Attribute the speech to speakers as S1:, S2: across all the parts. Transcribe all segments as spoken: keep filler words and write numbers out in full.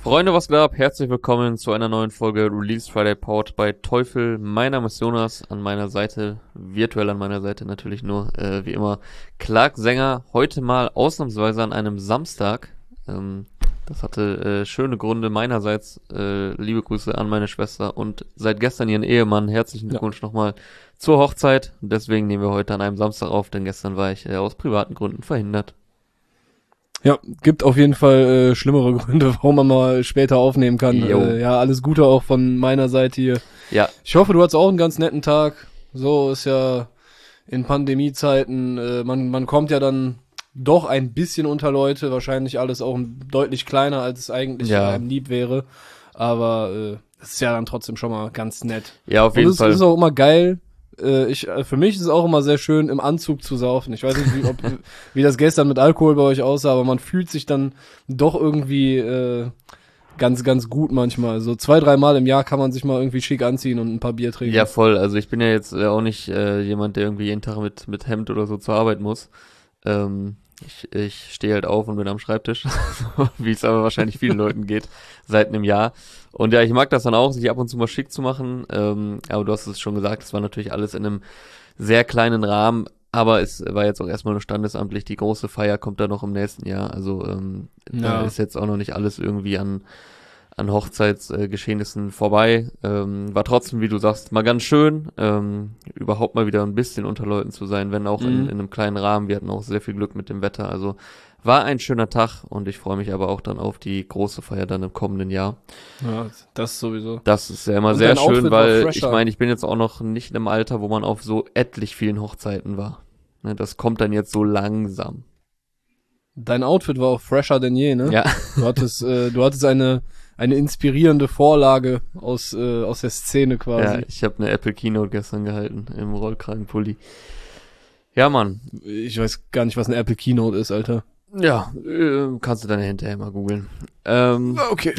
S1: Freunde, was geht ab? Herzlich willkommen zu einer neuen Folge Release Friday powered by Teufel. Mein Name ist Jonas, an meiner Seite, virtuell an meiner Seite natürlich nur, äh, wie immer, Clark Sänger. Heute mal ausnahmsweise an einem Samstag. Ähm, das hatte äh, schöne Gründe meinerseits. Äh, liebe Grüße an meine Schwester und seit gestern ihren Ehemann. Herzlichen Glückwunsch ja. nochmal zur Hochzeit. Deswegen nehmen wir heute an einem Samstag auf, denn gestern war ich äh, aus privaten Gründen verhindert.
S2: Ja, gibt auf jeden Fall äh, schlimmere Gründe, warum man mal später aufnehmen kann. Äh, ja, alles Gute auch von meiner Seite hier.
S1: Ja.
S2: Ich hoffe, du hattest auch einen ganz netten Tag. So ist ja in Pandemiezeiten, äh, man man kommt ja dann doch ein bisschen unter Leute, wahrscheinlich alles auch deutlich kleiner, als es eigentlich
S1: ja.
S2: einem lieb wäre. Aber äh, das ist ja dann trotzdem schon mal ganz nett.
S1: Ja, auf jeden
S2: Und es
S1: Fall.
S2: ist auch immer geil. Ich, für mich ist es auch immer sehr schön, im Anzug zu saufen. Ich weiß nicht, wie, ob, wie das gestern mit Alkohol bei euch aussah, aber man fühlt sich dann doch irgendwie äh, ganz, ganz gut manchmal. So zwei, dreimal im Jahr kann man sich mal irgendwie schick anziehen und ein paar Bier trinken.
S1: Ja, voll. Also ich bin ja jetzt äh, auch nicht äh, jemand, der irgendwie jeden Tag mit mit Hemd oder so zur Arbeit muss. Ähm, ich ich stehe halt auf und bin am Schreibtisch, wie es aber wahrscheinlich vielen Leuten geht, seit einem Jahr. Und ja, ich mag das dann auch, sich ab und zu mal schick zu machen. Ähm, aber du hast es schon gesagt, es war natürlich alles in einem sehr kleinen Rahmen. Aber es war jetzt auch erstmal nur standesamtlich. Die große Feier kommt dann noch im nächsten Jahr. Also ähm, ja. da ist jetzt auch noch nicht alles irgendwie an an Hochzeitsgeschehnissen äh, vorbei. Ähm, war trotzdem, wie du sagst, mal ganz schön, ähm, überhaupt mal wieder ein bisschen unter Leuten zu sein, wenn auch mhm. in, in einem kleinen Rahmen. Wir hatten auch sehr viel Glück mit dem Wetter. Also war ein schöner Tag und ich freue mich aber auch dann auf die große Feier dann im kommenden Jahr.
S2: Ja, das sowieso.
S1: Das ist ja immer und sehr schön, weil ich meine, ich bin jetzt auch noch nicht im Alter, wo man auf so etlich vielen Hochzeiten war. Ne, das kommt dann jetzt so langsam.
S2: Dein Outfit war auch fresher denn je, ne?
S1: Ja.
S2: Du hattest, äh, du hattest eine eine inspirierende Vorlage aus äh, aus der Szene quasi.
S1: Ja, ich habe eine Apple Keynote gestern gehalten im Rollkragenpulli. Ja, Mann.
S2: Ich weiß gar nicht, was eine Apple Keynote ist, Alter.
S1: Ja, äh, kannst du dann hinterher mal googeln. Ähm,
S2: okay.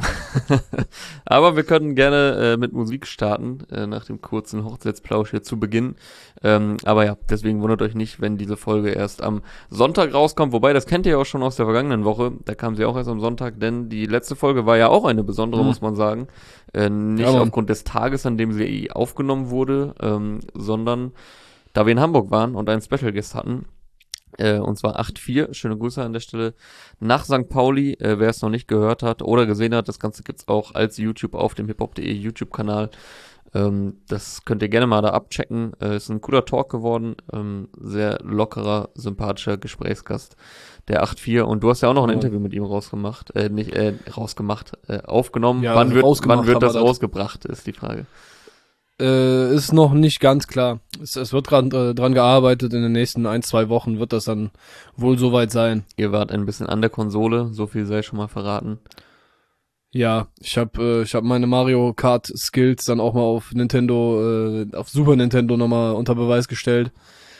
S1: Aber wir können gerne äh, mit Musik starten, äh, nach dem kurzen Hochzeitsplausch hier zu Beginn. Ähm, aber ja, deswegen wundert euch nicht, wenn diese Folge erst am Sonntag rauskommt. Wobei, das kennt ihr ja auch schon aus der vergangenen Woche. Da kam sie auch erst am Sonntag, denn die letzte Folge war ja auch eine besondere, mhm. muss man sagen. Äh, nicht ja, aufgrund des Tages, an dem sie aufgenommen wurde, ähm, sondern da wir in Hamburg waren und einen Special Guest hatten. Äh, und zwar acht vier, schöne Grüße an der Stelle, nach Sankt Pauli, äh, wer es noch nicht gehört hat oder gesehen hat, das Ganze gibt's auch als YouTube auf dem hiphop punkt de YouTube-Kanal, ähm, das könnt ihr gerne mal da abchecken, äh, ist ein cooler Talk geworden, ähm, sehr lockerer, sympathischer Gesprächsgast, der acht vier, und du hast ja auch noch ein oh. Interview mit ihm rausgemacht, äh, nicht, äh, rausgemacht, äh, aufgenommen, ja, wann wird, wann wird das, das rausgebracht, ist die Frage.
S2: Äh, ist noch nicht ganz klar. Es, es wird gerade äh, dran gearbeitet. In den nächsten ein, zwei Wochen wird das dann wohl soweit sein.
S1: Ihr wart ein bisschen an der Konsole, so viel sei schon mal verraten.
S2: Ja, ich habe äh, ich hab meine Mario Kart Skills dann auch mal auf Nintendo, äh, auf Super Nintendo nochmal unter Beweis gestellt.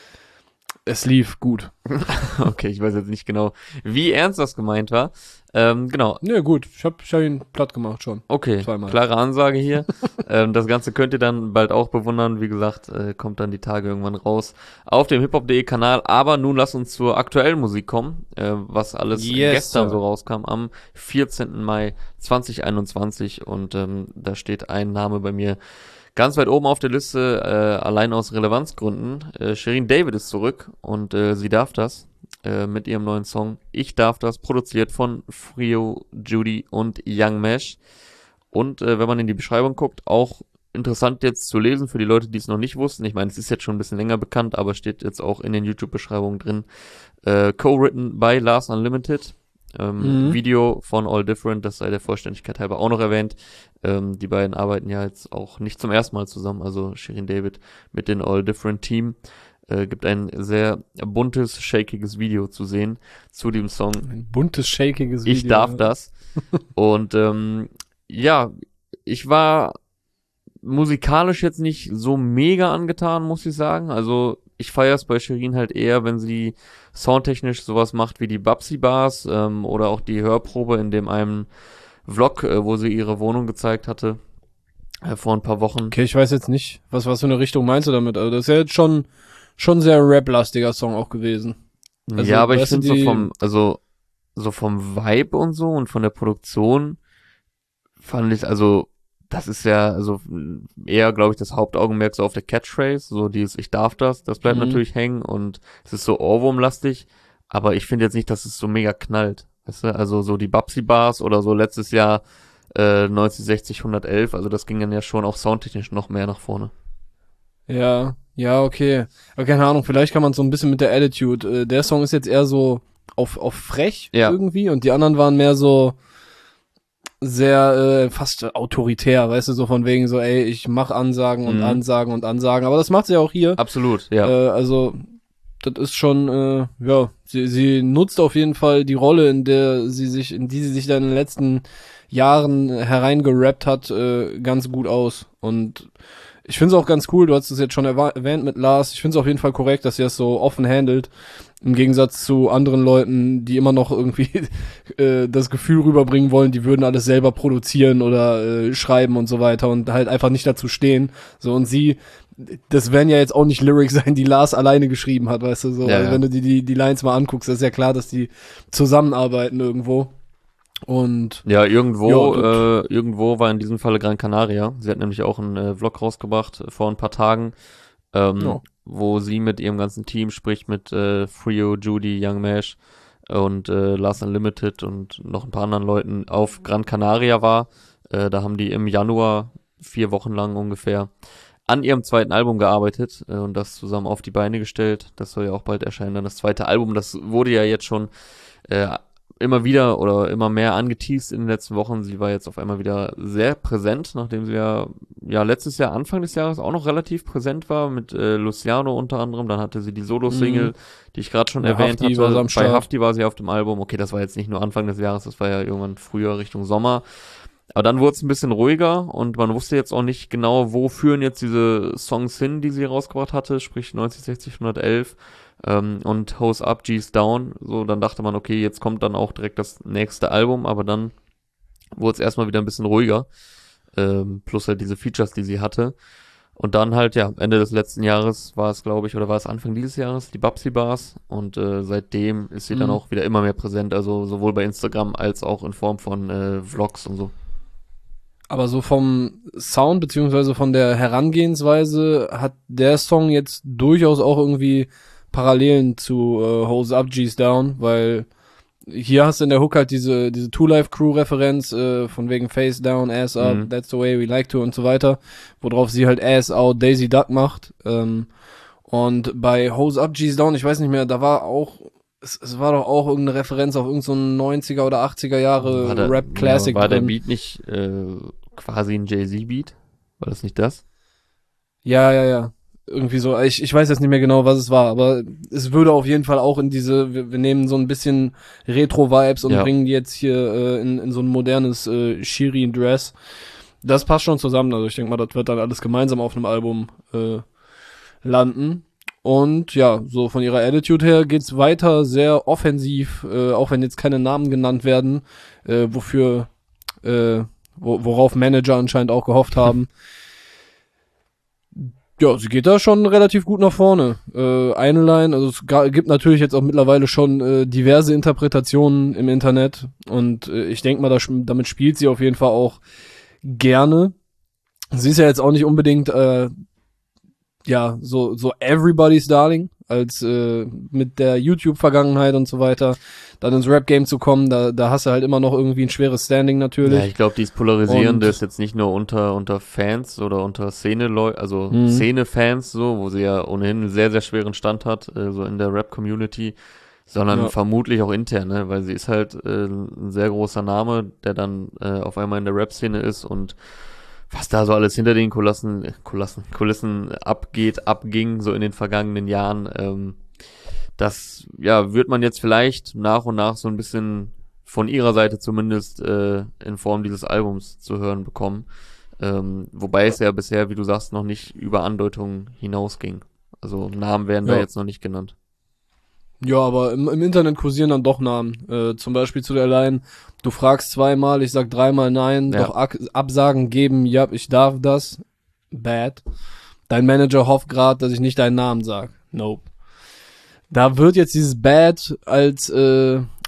S2: Es lief gut.
S1: Okay, ich weiß jetzt nicht genau, wie ernst das gemeint war. Ähm, genau.
S2: Ja, gut. Ich hab, ich hab ihn platt gemacht schon.
S1: Okay, zweimal. Klare Ansage hier. ähm, das Ganze könnt ihr dann bald auch bewundern. Wie gesagt, äh, kommt dann die Tage irgendwann raus auf dem hiphop punkt de Kanal. Aber nun lasst uns zur aktuellen Musik kommen, äh, was alles yes, gestern sir. so rauskam, am vierzehnten Mai zweitausendeinundzwanzig. Und ähm, da steht ein Name bei mir ganz weit oben auf der Liste, äh, allein aus Relevanzgründen. Äh, Shirin David ist zurück und äh, sie darf das äh, mit ihrem neuen Song Ich darf das, produziert von Frio, Judy und Young Mesh. Und äh, wenn man in die Beschreibung guckt, auch interessant jetzt zu lesen für die Leute, die es noch nicht wussten. Ich meine, es ist jetzt schon ein bisschen länger bekannt, aber steht jetzt auch in den YouTube-Beschreibungen drin. Äh, co-written by Lars Unlimited. Ähm, mhm. Video von All Different, das sei der Vollständigkeit halber auch noch erwähnt. Ähm, die beiden arbeiten ja jetzt auch nicht zum ersten Mal zusammen, also Shirin David mit dem All Different Team. Äh, gibt ein sehr buntes, shakiges Video zu sehen zu dem Song.
S2: Ein buntes, shakiges Video.
S1: Ich darf das. Und ähm, ja, ich war musikalisch jetzt nicht so mega angetan, muss ich sagen. Also ich feiere es bei Shirin halt eher, wenn sie soundtechnisch sowas macht wie die Babsi Bars ähm, oder auch die Hörprobe in dem einen Vlog, äh, wo sie ihre Wohnung gezeigt hatte äh, vor ein paar Wochen.
S2: Okay, ich weiß jetzt nicht, was was für eine Richtung meinst du damit? Also das ist ja jetzt schon schon sehr rap-lastiger Song auch gewesen.
S1: Also, ja, aber ich finde so vom also so vom Vibe und so und von der Produktion fand ich, also, das ist ja, also, eher, glaube ich, das Hauptaugenmerk so auf der Catchphrase, so dieses Ich darf das, das bleibt
S2: Mhm.
S1: natürlich hängen und es ist so Ohrwurmlastig, aber ich finde jetzt nicht, dass es so mega knallt, weißt du, also so die Babsi-Bars oder so letztes Jahr äh, neunzig, sechzig, hundertelf, also das ging dann ja schon auch soundtechnisch noch mehr nach vorne.
S2: Ja, ja, okay. Aber keine Ahnung, vielleicht kann man so ein bisschen mit der Attitude. Äh, der Song ist jetzt eher so auf, auf frech
S1: Ja.
S2: irgendwie und die anderen waren mehr so sehr äh, fast autoritär, weißt du, so von wegen so, ey, ich mach Ansagen und
S1: Mhm.
S2: Ansagen und Ansagen. Aber das macht sie auch hier.
S1: Absolut, ja.
S2: Äh, also, das ist schon, äh, ja, sie, sie nutzt auf jeden Fall die Rolle, in der sie sich, in die sie sich dann in den letzten Jahren hereingerappt hat, äh, ganz gut aus. Und ich finde es auch ganz cool, du hast es jetzt schon erwa- erwähnt mit Lars, ich finde es auf jeden Fall korrekt, dass sie das so offen handelt, im Gegensatz zu anderen Leuten, die immer noch irgendwie äh, das Gefühl rüberbringen wollen, die würden alles selber produzieren oder äh, schreiben und so weiter und halt einfach nicht dazu stehen. So, und sie, das werden ja jetzt auch nicht Lyrics sein, die Lars alleine geschrieben hat, weißt du, so.
S1: Ja,
S2: Also
S1: ja.
S2: wenn du die, die, die Lines mal anguckst, ist ja klar, dass die zusammenarbeiten irgendwo. Und
S1: Ja, irgendwo,
S2: Ja,
S1: äh, irgendwo war in diesem Falle Gran Canaria. Sie hat nämlich auch einen äh, Vlog rausgebracht äh, vor ein paar Tagen, ähm,
S2: Ja.
S1: wo sie mit ihrem ganzen Team spricht, mit äh, Frio, Judy, Young Mash und äh, Lars Unlimited und noch ein paar anderen Leuten auf Gran Canaria war. Äh, da haben die im Januar vier Wochen lang ungefähr an ihrem zweiten Album gearbeitet äh, und das zusammen auf die Beine gestellt. Das soll ja auch bald erscheinen, dann das zweite Album. Das wurde ja jetzt schon äh, immer wieder oder immer mehr angeteased in den letzten Wochen. Sie war jetzt auf einmal wieder sehr präsent, nachdem sie ja, ja letztes Jahr, Anfang des Jahres auch noch relativ präsent war, mit äh, Luciano unter anderem. Dann hatte sie die Solo-Single,
S2: Mhm.
S1: die ich gerade schon
S2: Bei
S1: erwähnt
S2: Hafti war sie
S1: hatte.
S2: am
S1: Bei
S2: Start.
S1: Hafti war sie auf dem Album. Okay, das war jetzt nicht nur Anfang des Jahres, das war ja irgendwann früher Richtung Sommer. Aber dann wurde es ein bisschen ruhiger und man wusste jetzt auch nicht genau, wo führen jetzt diese Songs hin, die sie rausgebracht hatte, sprich neunzig, sechzig, hundertelf ähm, und Hose Up, G's Down. So, dann dachte man, okay, jetzt kommt dann auch direkt das nächste Album, aber dann wurde es erstmal wieder ein bisschen ruhiger. Ähm, plus halt diese Features, die sie hatte. Und dann halt, ja, Ende des letzten Jahres war es, glaube ich, oder war es Anfang dieses Jahres, die Babsi Bars. Und äh, seitdem ist sie
S2: Mhm.
S1: dann auch wieder immer mehr präsent, also sowohl bei Instagram als auch in Form von äh, Vlogs und so.
S2: Aber so vom Sound beziehungsweise von der Herangehensweise hat der Song jetzt durchaus auch irgendwie Parallelen zu äh, Hose Up, G's Down, weil hier hast du in der Hook halt diese diese Two Life Crew Referenz äh, von wegen Face Down, Ass Up,
S1: Mhm.
S2: That's the way we like to und so weiter, worauf sie halt Ass Out, Daisy Duck macht. Ähm, und bei Hose Up, G's Down, ich weiß nicht mehr, da war auch es, es war doch auch irgendeine Referenz auf irgendein so neunziger oder achtziger Jahre
S1: War der-
S2: Rap Classic
S1: ja, war der
S2: drin.
S1: Beat nicht äh, quasi ein Jay-Z-Beat? War das nicht das?
S2: Ja, ja, ja. Irgendwie so. Ich, ich weiß jetzt nicht mehr genau, was es war, aber es würde auf jeden Fall auch in diese, wir, wir nehmen so ein bisschen Retro-Vibes und
S1: Ja.
S2: bringen die jetzt hier äh, in, in so ein modernes äh, Shirin-Dress. Das passt schon zusammen. Also ich denke mal, das wird dann alles gemeinsam auf einem Album äh, landen. Und ja, so von ihrer Attitude her geht's weiter sehr offensiv, äh, auch wenn jetzt keine Namen genannt werden, äh, wofür, äh, wo, worauf Manager anscheinend auch gehofft haben. Ja, sie geht da schon relativ gut nach vorne. Äh, eine Line, also es ga, gibt natürlich jetzt auch mittlerweile schon äh, diverse Interpretationen im Internet und äh, ich denke mal, da, damit spielt sie auf jeden Fall auch gerne. Sie ist ja jetzt auch nicht unbedingt äh, ja so so everybody's darling, als äh, mit der YouTube-Vergangenheit und so weiter dann ins Rap-Game zu kommen, da da hast du halt immer noch irgendwie ein schweres Standing natürlich.
S1: Ja, ich glaube, dieses Polarisierende
S2: Und-
S1: ist jetzt nicht nur unter unter Fans oder unter Szene also
S2: Mhm.
S1: Szene-Fans so, wo sie ja ohnehin einen sehr, sehr schweren Stand hat, äh, so in der Rap-Community, sondern
S2: Ja.
S1: vermutlich auch intern, ne? Weil sie ist halt äh, ein sehr großer Name, der dann äh, auf einmal in der Rap-Szene ist und was da so alles hinter den Kulissen, äh, Kulissen, Kulissen abgeht, abging, so in den vergangenen Jahren, ähm, das, ja, wird man jetzt vielleicht nach und nach so ein bisschen von ihrer Seite zumindest äh, in Form dieses Albums zu hören bekommen. Ähm, wobei es ja bisher, wie du sagst, noch nicht über Andeutungen hinausging. Also Namen werden da
S2: Ja.
S1: jetzt noch nicht genannt.
S2: Ja, aber im, im Internet kursieren dann doch Namen. Äh, zum Beispiel zu der Line, du fragst zweimal, ich sag dreimal nein,
S1: Ja.
S2: doch Ak Absagen geben, ja, ich darf das. Bad. Dein Manager hofft gerade, dass ich nicht deinen Namen sag. Nope. Da wird jetzt dieses Bad als äh,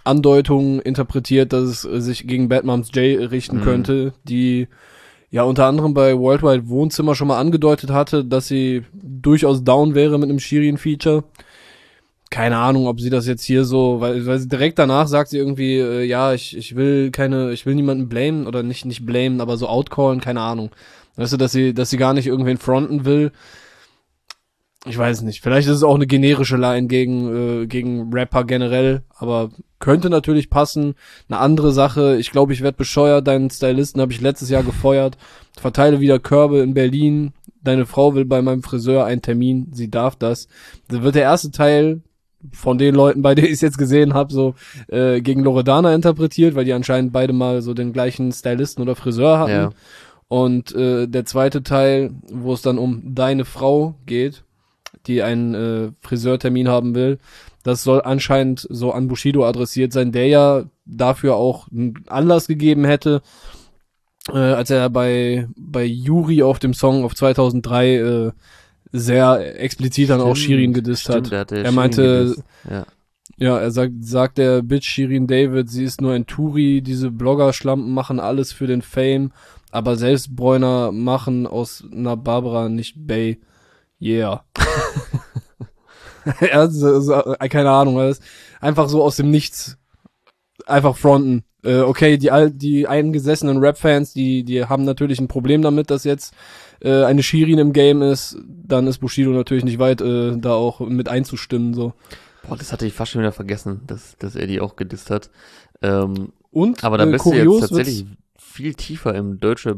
S2: Andeutungen interpretiert, dass es äh, sich gegen Bad Moms J richten
S1: Mhm.
S2: könnte, die ja unter anderem bei Worldwide Wohnzimmer schon mal angedeutet hatte, dass sie durchaus down wäre mit einem Shirin-Feature. Keine Ahnung, ob sie das jetzt hier so, weil, weil sie direkt danach sagt sie irgendwie, äh, ja, ich, ich will keine, ich will niemanden blamen oder nicht, nicht blamen, aber so outcallen, keine Ahnung. Weißt du, dass sie, dass sie gar nicht irgendwen fronten will. Ich weiß nicht, vielleicht ist es auch eine generische Line gegen, äh, gegen Rapper generell, aber könnte natürlich passen. Eine andere Sache, ich glaube, ich werde bescheuert, deinen Stylisten habe ich letztes Jahr gefeuert, verteile wieder Körbe in Berlin, deine Frau will bei meinem Friseur einen Termin, sie darf das. Da wird der erste Teil von den Leuten, bei denen ich es jetzt gesehen habe, so äh, gegen Loredana interpretiert, weil die anscheinend beide mal so den gleichen Stylisten oder Friseur hatten.
S1: Ja.
S2: Und äh, der zweite Teil, wo es dann um deine Frau geht, die einen äh, Friseurtermin haben will, das soll anscheinend so an Bushido adressiert sein, der ja dafür auch einen Anlass gegeben hätte, äh, als er bei bei Yuri auf dem Song auf zweitausenddrei äh, sehr explizit dann auch Shirin gedisst
S1: stimmt,
S2: hat.
S1: der hatte
S2: Er
S1: Shirin
S2: meinte,
S1: gedisst. Ja.
S2: ja, er sagt, sagt der Bitch Shirin David, sie ist nur ein Touri, diese Blogger-Schlampen machen alles für den Fame, aber selbst Bräuner machen aus einer Barbara nicht Bay. Yeah. Ja, so, so, keine Ahnung, weil das einfach so aus dem Nichts einfach fronten. Äh, okay, die all, die eingesessenen Rap-Fans, die, die haben natürlich ein Problem damit, dass jetzt äh, eine Shirin im Game ist. Dann ist Bushido natürlich nicht weit, äh, da auch mit einzustimmen, so.
S1: Boah, das hatte ich fast schon wieder vergessen, dass, dass er die auch gedisst hat. Ähm,
S2: Und,
S1: aber da
S2: äh,
S1: bist du
S2: kurios
S1: jetzt tatsächlich viel tiefer im deutsche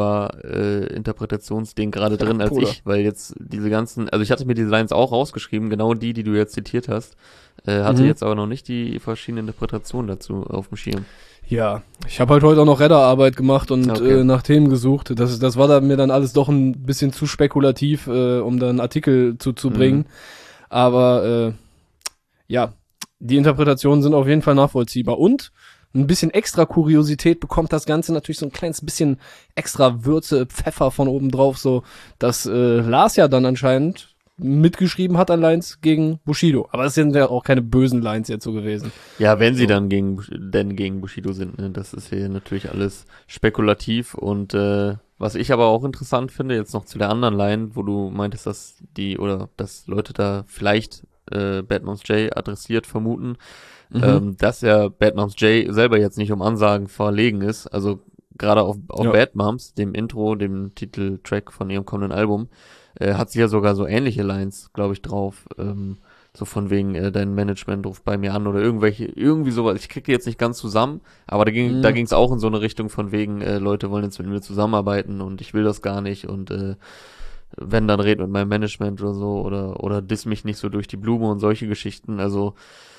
S1: Boulevard-Interpretationsding gerade drin als
S2: Bruder.
S1: ich, weil jetzt diese ganzen, also ich hatte mir diese Lines auch rausgeschrieben, genau die, die du jetzt zitiert hast, äh, hatte
S2: Mhm.
S1: jetzt aber noch nicht die verschiedenen Interpretationen dazu auf dem Schirm.
S2: Ja, ich habe halt heute auch noch Redderarbeit gemacht und
S1: Okay.
S2: äh, nach Themen gesucht. Das, das war da mir dann alles doch ein bisschen zu spekulativ, äh, um da einen Artikel zuzubringen.
S1: Mhm.
S2: Aber äh, ja, die Interpretationen sind auf jeden Fall nachvollziehbar. Und ein bisschen extra Kuriosität bekommt das Ganze natürlich so ein kleines bisschen extra Würze, Pfeffer von oben drauf, so dass äh, Lars ja dann anscheinend mitgeschrieben hat an Lines gegen Bushido. Aber das sind ja auch keine bösen Lines jetzt so gewesen.
S1: Ja, wenn sie
S2: So.
S1: dann gegen, Bush- denn gegen Bushido sind, ne? Das ist hier natürlich alles spekulativ und äh, was ich aber auch interessant finde, jetzt noch zu der anderen Line, wo du meintest, dass die oder dass Leute da vielleicht äh, Bad Moms J adressiert vermuten,
S2: Mhm.
S1: ähm, dass ja Bad Moms J selber jetzt nicht um Ansagen verlegen ist, also gerade auf, auf
S2: Ja.
S1: Bad Moms, dem Intro, dem Titeltrack von ihrem kommenden Album, äh, hat sie ja sogar so ähnliche Lines, glaube ich, drauf, ähm, so von wegen, äh, dein Management ruft bei mir an oder irgendwelche, irgendwie sowas. Ich kriege die jetzt nicht ganz zusammen, aber da ging
S2: Mhm.
S1: da ging es auch in so eine Richtung von wegen, äh, Leute wollen jetzt mit mir zusammenarbeiten und ich will das gar nicht und äh, wenn, dann red mit meinem Management oder so oder oder diss mich nicht so durch die Blume und solche Geschichten. Also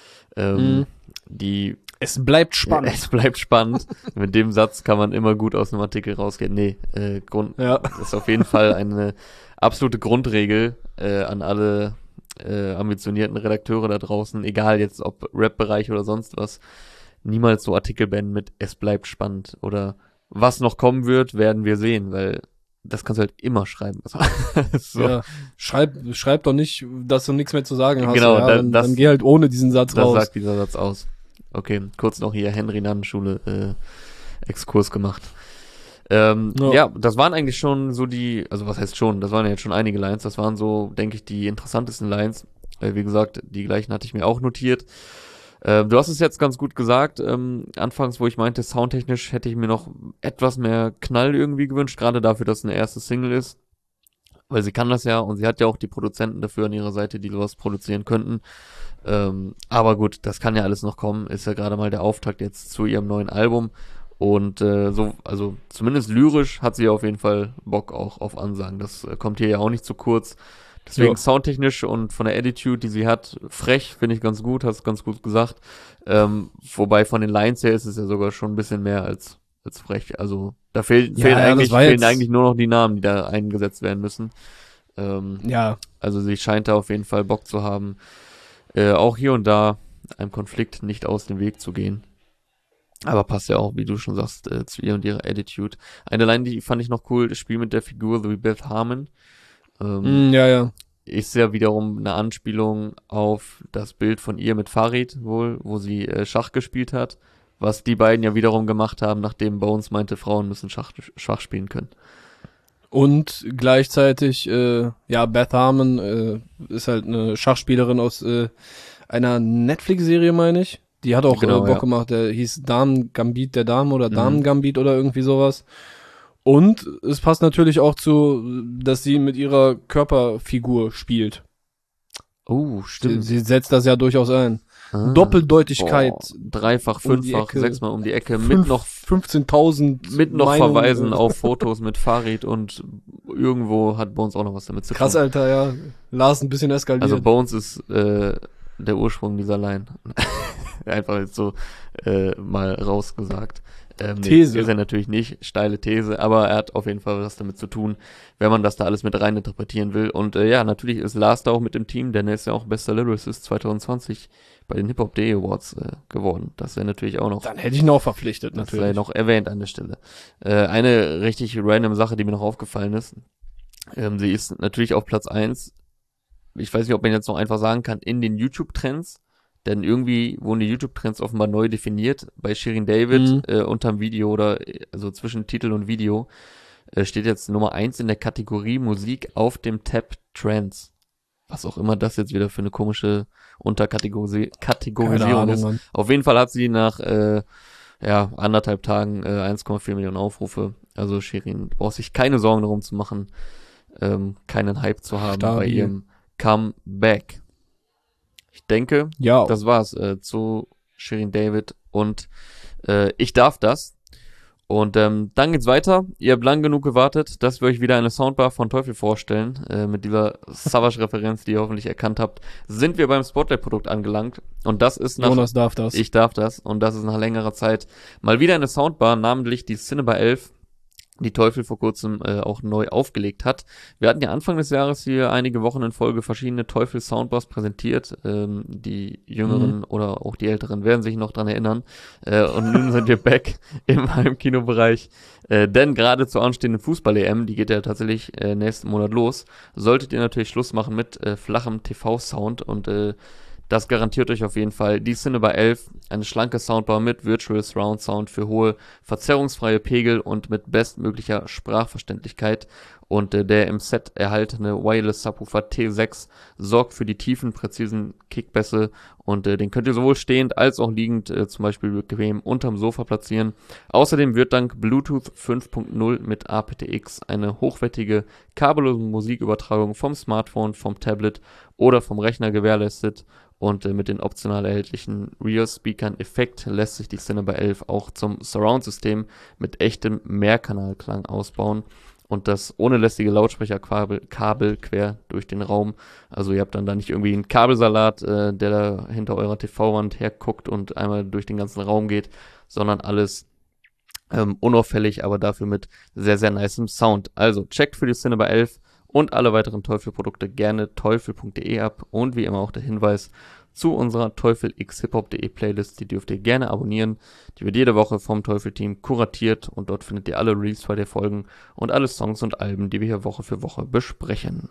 S1: ähm,
S2: Mhm.
S1: die
S2: Es bleibt spannend.
S1: es bleibt spannend. Mit dem Satz kann man immer gut aus einem Artikel rausgehen. Nee, äh, Grund,
S2: Ja.
S1: das ist auf jeden Fall eine absolute Grundregel äh, an alle äh, ambitionierten Redakteure da draußen, egal jetzt ob Rap-Bereich oder sonst was, niemals so Artikel beenden mit es bleibt spannend oder was noch kommen wird, werden wir sehen, weil das kannst du halt immer schreiben. so.
S2: Ja. Schreib, schreib doch nicht, dass du nichts mehr zu sagen hast.
S1: Genau,
S2: ja,
S1: da-
S2: dann,
S1: das-
S2: dann geh halt ohne diesen Satz
S1: Das
S2: raus.
S1: sagt dieser Satz aus. Okay, kurz noch hier Henry-Nannen-Schule äh, Exkurs gemacht. Ähm,
S2: Ja.
S1: ja, das waren eigentlich schon so die, also was heißt schon, das waren ja jetzt schon einige Lines, das waren so, denke ich, die interessantesten Lines. Äh, wie gesagt, die gleichen hatte ich mir auch notiert. Ähm, du hast es jetzt ganz gut gesagt, ähm, anfangs, wo ich meinte, soundtechnisch hätte ich mir noch etwas mehr Knall irgendwie gewünscht, gerade dafür, dass es eine erste Single ist. Weil sie kann das ja und sie hat ja auch die Produzenten dafür an ihrer Seite, die sowas produzieren könnten. Ähm, aber gut, das kann ja alles noch kommen. Ist ja gerade mal der Auftakt jetzt zu ihrem neuen Album. Und äh, so, also zumindest lyrisch hat sie auf jeden Fall Bock auch auf Ansagen. Das äh, kommt hier ja auch nicht zu kurz. Deswegen
S2: Ja.
S1: soundtechnisch und von der Attitude, die sie hat, frech, finde ich ganz gut, hast ganz gut gesagt. Ähm, wobei von den Lines her ist es ja sogar schon ein bisschen mehr als, als frech. Also da fehl,
S2: Ja,
S1: fehlen,
S2: ja, das
S1: eigentlich,
S2: war
S1: fehlen
S2: jetzt-
S1: eigentlich nur noch die Namen, die da eingesetzt werden müssen. Ähm,
S2: Ja,
S1: also sie scheint da auf jeden Fall Bock zu haben, äh, auch hier und da einem Konflikt nicht aus dem Weg zu gehen. Aber passt ja auch, wie du schon sagst, äh, zu ihr und ihrer Attitude. Eine Line, die fand ich noch cool, das Spiel mit der Figur The Beth Harmon. Ähm,
S2: mm, ja, ja.
S1: ist ja wiederum eine Anspielung auf das Bild von ihr mit Farid wohl, wo sie äh, Schach gespielt hat, was die beiden ja wiederum gemacht haben, nachdem Bones meinte, Frauen müssen Schach, Schach spielen können.
S2: Und gleichzeitig, äh, ja, Beth Harmon äh, ist halt eine Schachspielerin aus äh, einer Netflix-Serie, meine ich. Die hat auch
S1: Genau,
S2: äh, Bock
S1: ja.
S2: gemacht, der hieß Damen Gambit der Damen oder
S1: Mhm.
S2: Damen Gambit oder irgendwie sowas. Und es passt natürlich auch zu, dass sie mit ihrer Körperfigur spielt.
S1: Oh,
S2: Sie,
S1: stimmt.
S2: sie setzt das ja durchaus ein.
S1: Ah.
S2: Doppeldeutigkeit.
S1: Boah, dreifach,
S2: um die
S1: fünffach,
S2: Ecke.
S1: sechsmal um die Ecke, mit
S2: Fünf-
S1: noch
S2: fünfzehntausend
S1: mit noch
S2: Meinungen.
S1: Verweisen auf Fotos mit Farid und irgendwo hat Bones auch noch was damit zu
S2: Krass,
S1: tun.
S2: Alter, ja. Lars ein bisschen eskaliert.
S1: Also Bones ist äh, der Ursprung dieser Line. Einfach jetzt so äh, mal rausgesagt. Ähm, nee,
S2: These.
S1: ist er natürlich nicht, steile These, aber er hat auf jeden Fall was damit zu tun, wenn man das da alles mit rein interpretieren will. Und äh, ja, natürlich ist Lars da auch mit dem Team, denn er ist ja auch bester Lyricist zwanzig zwanzig bei den Hip-Hop.de Awards äh, geworden. Das wäre natürlich auch noch,
S2: Dann hätte ich ihn auch verpflichtet,
S1: das sei
S2: natürlich.
S1: noch erwähnt an der Stelle. Äh, eine richtig random Sache, die mir noch aufgefallen ist, ähm, sie ist natürlich auf Platz eins. Ich weiß nicht, ob man jetzt noch einfach sagen kann, in den YouTube-Trends, denn irgendwie wurden die YouTube-Trends offenbar neu definiert. Bei Shirin David
S2: Mhm.
S1: äh, unterm Video oder äh, also zwischen Titel und Video äh, steht jetzt Nummer eins in der Kategorie Musik auf dem Tab Trends. Was auch immer das jetzt wieder für eine komische Unterkategorie
S2: Keine
S1: Kategorisierung
S2: Ahnung,
S1: ist.
S2: Mann.
S1: Auf jeden Fall hat sie nach äh, ja, anderthalb Tagen äh, eins Komma vier Millionen Aufrufe. Also Shirin braucht sich keine Sorgen darum zu machen, ähm, keinen Hype zu haben bei
S2: Stabil.
S1: ihrem Comeback. Ich denke,
S2: Ja,
S1: das war's äh, zu Shirin David und äh, ich darf das. Und ähm, dann geht's weiter. Ihr habt lang genug gewartet, dass wir euch wieder eine Soundbar von Teufel vorstellen. Äh, mit dieser Savage-Referenz, die ihr hoffentlich erkannt habt, sind wir beim Spotlight-Produkt angelangt. Und das ist nach...
S2: Jonas darf das.
S1: Ich darf das. Und das ist nach längerer Zeit mal wieder eine Soundbar, namentlich die Cineba elf, die Teufel vor kurzem äh, auch neu aufgelegt hat. Wir hatten ja Anfang des Jahres hier einige Wochen in Folge verschiedene Teufel Soundbars präsentiert. Ähm, die Jüngeren
S2: Mhm.
S1: oder auch die Älteren werden sich noch dran erinnern. Äh, und nun sind wir back im Heimkinobereich. Äh, denn gerade zur anstehenden Fußball-E M, die geht ja tatsächlich äh, nächsten Monat los, solltet ihr natürlich Schluss machen mit äh, flachem T V-Sound und äh, das garantiert euch auf jeden Fall die Cineba elf, eine schlanke Soundbar mit Virtual Surround Sound für hohe, verzerrungsfreie Pegel und mit bestmöglicher Sprachverständlichkeit. Und äh, der im Set erhaltene Wireless Subwoofer T sechs sorgt für die tiefen, präzisen Kickbässe und äh, den könnt ihr sowohl stehend als auch liegend äh, zum Beispiel bequem unterm Sofa platzieren. Außerdem wird dank Bluetooth fünf Punkt null mit A P T X eine hochwertige, kabellose Musikübertragung vom Smartphone, vom Tablet oder vom Rechner gewährleistet. Und äh, mit den optional erhältlichen Rear-Speakern Effekt lässt sich die Cineba elf auch zum Surround-System mit echtem Mehrkanalklang ausbauen. Und das ohne lästige Lautsprecherkabel Kabel quer durch den Raum. Also ihr habt dann da nicht irgendwie einen Kabelsalat, äh, der da hinter eurer T V-Wand herguckt und einmal durch den ganzen Raum geht, sondern alles ähm, unauffällig, aber dafür mit sehr, sehr nicem Sound. Also checkt für die Cineba elf und alle weiteren Teufel-Produkte gerne teufel punkt de ab. Und wie immer auch der Hinweis zu unserer Teufel x Hip-Hop.de Playlist. Die dürft ihr gerne abonnieren. Die wird jede Woche vom Teufel-Team kuratiert und dort findet ihr alle Release der Folgen und alle Songs und Alben, die wir hier Woche für Woche besprechen.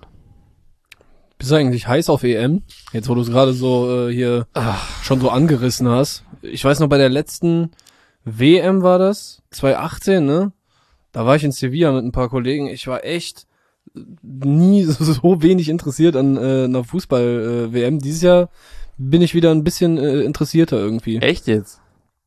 S2: Bist du eigentlich heiß auf E M? Jetzt, wo du es gerade so äh, hier schon so angerissen hast. Ich weiß noch, bei der letzten W M war das, zwanzig achtzehn, ne? Da war ich in Sevilla mit ein paar Kollegen. Ich war echt nie so wenig interessiert an äh, einer Fußball-W M. Dieses Jahr bin ich wieder ein bisschen äh, interessierter irgendwie.
S1: Echt jetzt?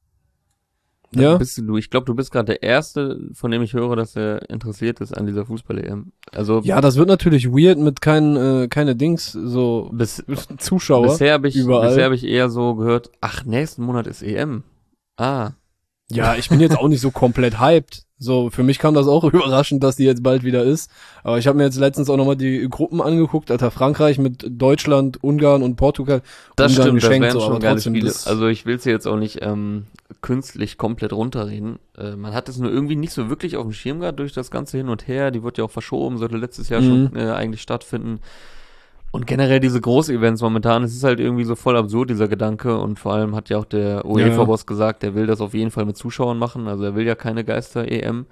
S2: Ja.
S1: Bist du, ich glaube, du bist gerade der Erste, von dem ich höre, dass er interessiert ist an dieser Fußball-E M. Also
S2: Ja, das wird natürlich weird mit keinen äh, keine Dings, so
S1: bis,
S2: Zuschauer.
S1: bisher habe ich,
S2: überall.
S1: bisher hab ich eher so gehört, ach, nächsten Monat ist E M. Ah,
S2: Ja, ich bin jetzt auch nicht so komplett hyped. So, für mich kam das auch überraschend, dass die jetzt bald wieder ist. Aber ich habe mir jetzt letztens auch nochmal die Gruppen angeguckt. Alter, Frankreich mit Deutschland, Ungarn und Portugal.
S1: das
S2: Ungarn
S1: stimmt, das
S2: geschenkt,
S1: wären
S2: so,
S1: schon
S2: aber
S1: geile
S2: trotzdem,
S1: Spiele.
S2: das-
S1: Also ich will es jetzt auch nicht ähm, künstlich komplett runterreden. Äh, man hat es nur irgendwie nicht so wirklich auf dem Schirm gehabt durch das ganze Hin und Her. Die wurde ja auch verschoben, sollte letztes Jahr
S2: Mhm.
S1: schon äh, eigentlich stattfinden. Und generell diese Groß-Events momentan, es ist halt irgendwie so voll absurd, dieser Gedanke. Und vor allem hat ja auch der UEFA-Boss gesagt, der will das auf jeden Fall mit Zuschauern machen. Also er will ja keine Geister-E M.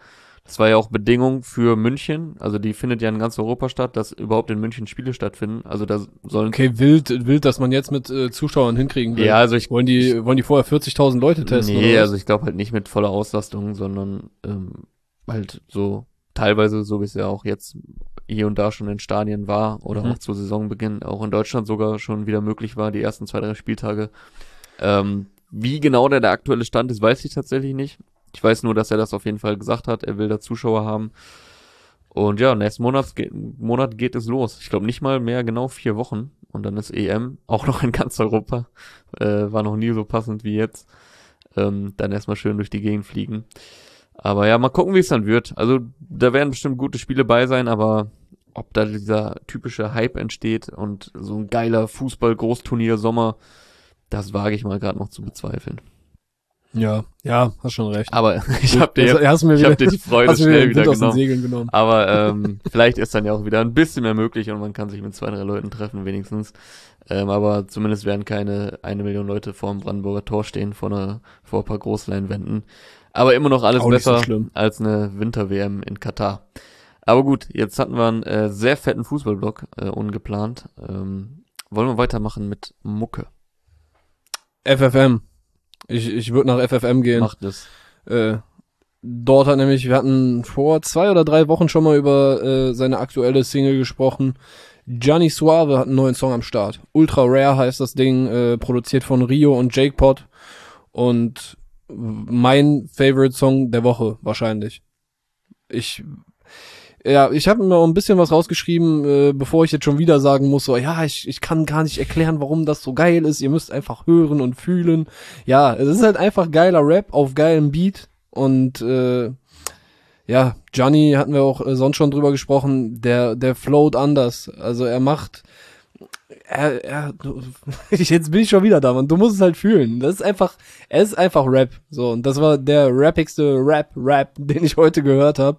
S1: Das war ja auch Bedingung für München, also die findet ja in ganz Europa statt, dass überhaupt in München Spiele stattfinden. Also da sollen...
S2: Okay, wild, wild, dass man jetzt mit äh, Zuschauern hinkriegen will.
S1: Ja, also ich...
S2: Wollen die, wollen die vorher vierzigtausend Leute testen?
S1: Nee,
S2: oder was?
S1: also ich glaube halt nicht mit voller Auslastung, sondern ähm, halt so teilweise, so wie es ja auch jetzt hier und da schon in Stadien war oder
S2: Mhm.
S1: auch zu Saisonbeginn, auch in Deutschland sogar schon wieder möglich war, die ersten zwei, drei Spieltage. Ähm, wie genau der, der aktuelle Stand ist, weiß ich tatsächlich nicht. Ich weiß nur, dass er das auf jeden Fall gesagt hat, er will da Zuschauer haben. Und ja, nächsten Monat, ge- Monat geht es los. Ich glaube nicht mal mehr genau vier Wochen. Und dann ist E M, auch noch in ganz Europa. Äh, war noch nie so passend wie jetzt. Ähm, dann erstmal schön durch die Gegend fliegen. Aber ja, mal gucken, wie es dann wird. Also da werden bestimmt gute Spiele bei sein, aber ob da dieser typische Hype entsteht und so ein geiler Fußball-Großturnier Sommer, das wage ich mal gerade noch zu bezweifeln.
S2: Ja, ja, hast schon recht.
S1: Aber ich habe dir,
S2: Jetzt hast du mir
S1: ich
S2: wieder,
S1: hab dir die Freude
S2: hast du mir
S1: schnell
S2: den
S1: wieder
S2: Wind aus den
S1: genommen.
S2: Segeln genommen.
S1: Aber ähm, vielleicht ist dann ja auch wieder ein bisschen mehr möglich und man kann sich mit zwei, drei Leuten treffen wenigstens. Ähm, aber zumindest werden keine eine Million Leute vor dem Brandenburger Tor stehen, vor, einer, vor ein paar Großleinwänden. Aber immer noch alles
S2: Auch nicht so
S1: besser
S2: schlimm.
S1: als eine Winter-W M in Katar. Aber gut, jetzt hatten wir einen äh, sehr fetten Fußballblock, äh, ungeplant. Ähm, wollen wir weitermachen mit Mucke?
S2: F F M. Ich, ich würde nach F F M gehen.
S1: Macht es.
S2: Äh, dort hat nämlich, wir hatten vor zwei oder drei Wochen schon mal über äh, seine aktuelle Single gesprochen. Gianni Suave hat einen neuen Song am Start. Ultra Rare heißt das Ding, äh, produziert von Rio und Jake Pot. Und mein Favorite Song der Woche wahrscheinlich. Ich ja, ich habe mir auch ein bisschen was rausgeschrieben, äh, bevor ich jetzt schon wieder sagen muss, so, ja, ich, ich kann gar nicht erklären, warum das so geil ist. Ihr müsst einfach hören und fühlen. Ja, es ist halt einfach geiler Rap auf geilem Beat. Und äh, ja, Gianni hatten wir auch äh, sonst schon drüber gesprochen, der, der float anders. Also er macht, er, er, jetzt bin ich schon wieder da, man. Du musst es halt fühlen. Das ist einfach, er ist einfach Rap. So, und das war der rappigste Rap-Rap, den ich heute gehört habe.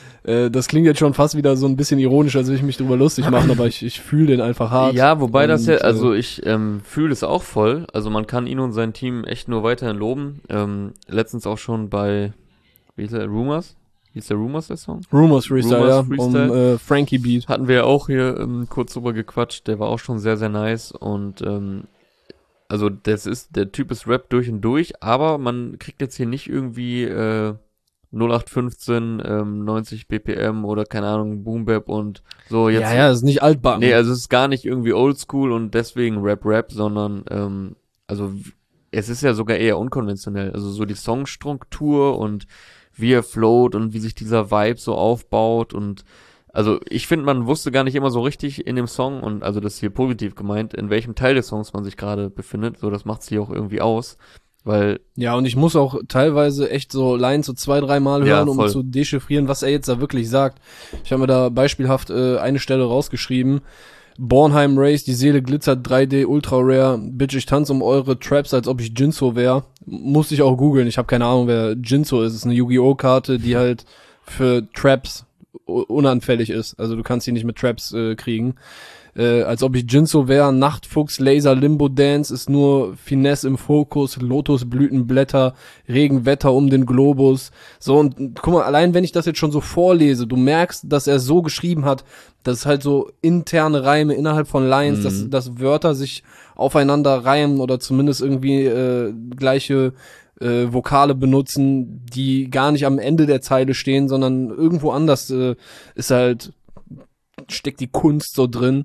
S2: Das klingt jetzt schon fast wieder so ein bisschen ironisch, als würde ich mich drüber lustig machen, aber ich, ich fühle den einfach hart.
S1: Ja, wobei
S2: und,
S1: das ja, also
S2: äh,
S1: ich ähm, fühle es auch voll. Also man kann ihn und sein Team echt nur weiterhin loben. Ähm, letztens auch schon bei, wie hieß der, Rumors? Hieß der Rumors der Song?
S2: Rumors Freestyle,
S1: Rumors
S2: ja,
S1: Freestyle.
S2: um äh, Frankie Beat.
S1: Hatten wir ja auch hier ähm, kurz drüber gequatscht. Der war auch schon sehr, sehr nice und ähm, also das ist, der Typ ist Rap durch und durch, aber man kriegt jetzt hier nicht irgendwie äh, null acht fünfzehn, ähm, neunzig B P M oder keine Ahnung, Boom Bap und so jetzt.
S2: Ja, ja, ist nicht altbacken.
S1: Nee, also es ist gar nicht irgendwie oldschool und deswegen Rap-Rap, sondern ähm, also w- es ist ja sogar eher unkonventionell. Also so die Songstruktur und wie er float und wie sich dieser Vibe so aufbaut und also ich finde, man wusste gar nicht immer so richtig in dem Song und also das ist hier positiv gemeint, in welchem Teil des Songs man sich gerade befindet. So, das macht's hier auch irgendwie aus, weil
S2: Ja, und ich muss auch teilweise echt so Lines so zwei, dreimal
S1: Ja,
S2: hören, um
S1: voll.
S2: zu dechiffrieren, was er jetzt da wirklich sagt. Ich habe mir da beispielhaft äh, eine Stelle rausgeschrieben. Bornheim Race, die Seele glitzert, drei D, Ultra Rare. Bitch, ich tanze um eure Traps, als ob ich Jinzo wär. Musste ich auch googeln. Ich habe keine Ahnung, wer Jinzo ist. Es ist eine Yu-Gi-Oh! Karte, die halt für Traps u- unanfällig ist. Also du kannst sie nicht mit Traps äh, kriegen. Äh, als ob ich Jinzo wäre, Nachtfuchs, Laser, Limbo Dance, ist nur Finesse im Fokus, Lotusblütenblätter, Regenwetter um den Globus. So, und und guck mal, allein wenn ich das jetzt schon so vorlese, du merkst, dass er so geschrieben hat, dass halt so interne Reime innerhalb von Lines,
S1: Mhm.
S2: dass, dass Wörter sich aufeinander reimen oder zumindest irgendwie äh, gleiche äh, Vokale benutzen, die gar nicht am Ende der Zeile stehen, sondern irgendwo anders äh, ist halt steckt die Kunst so drin.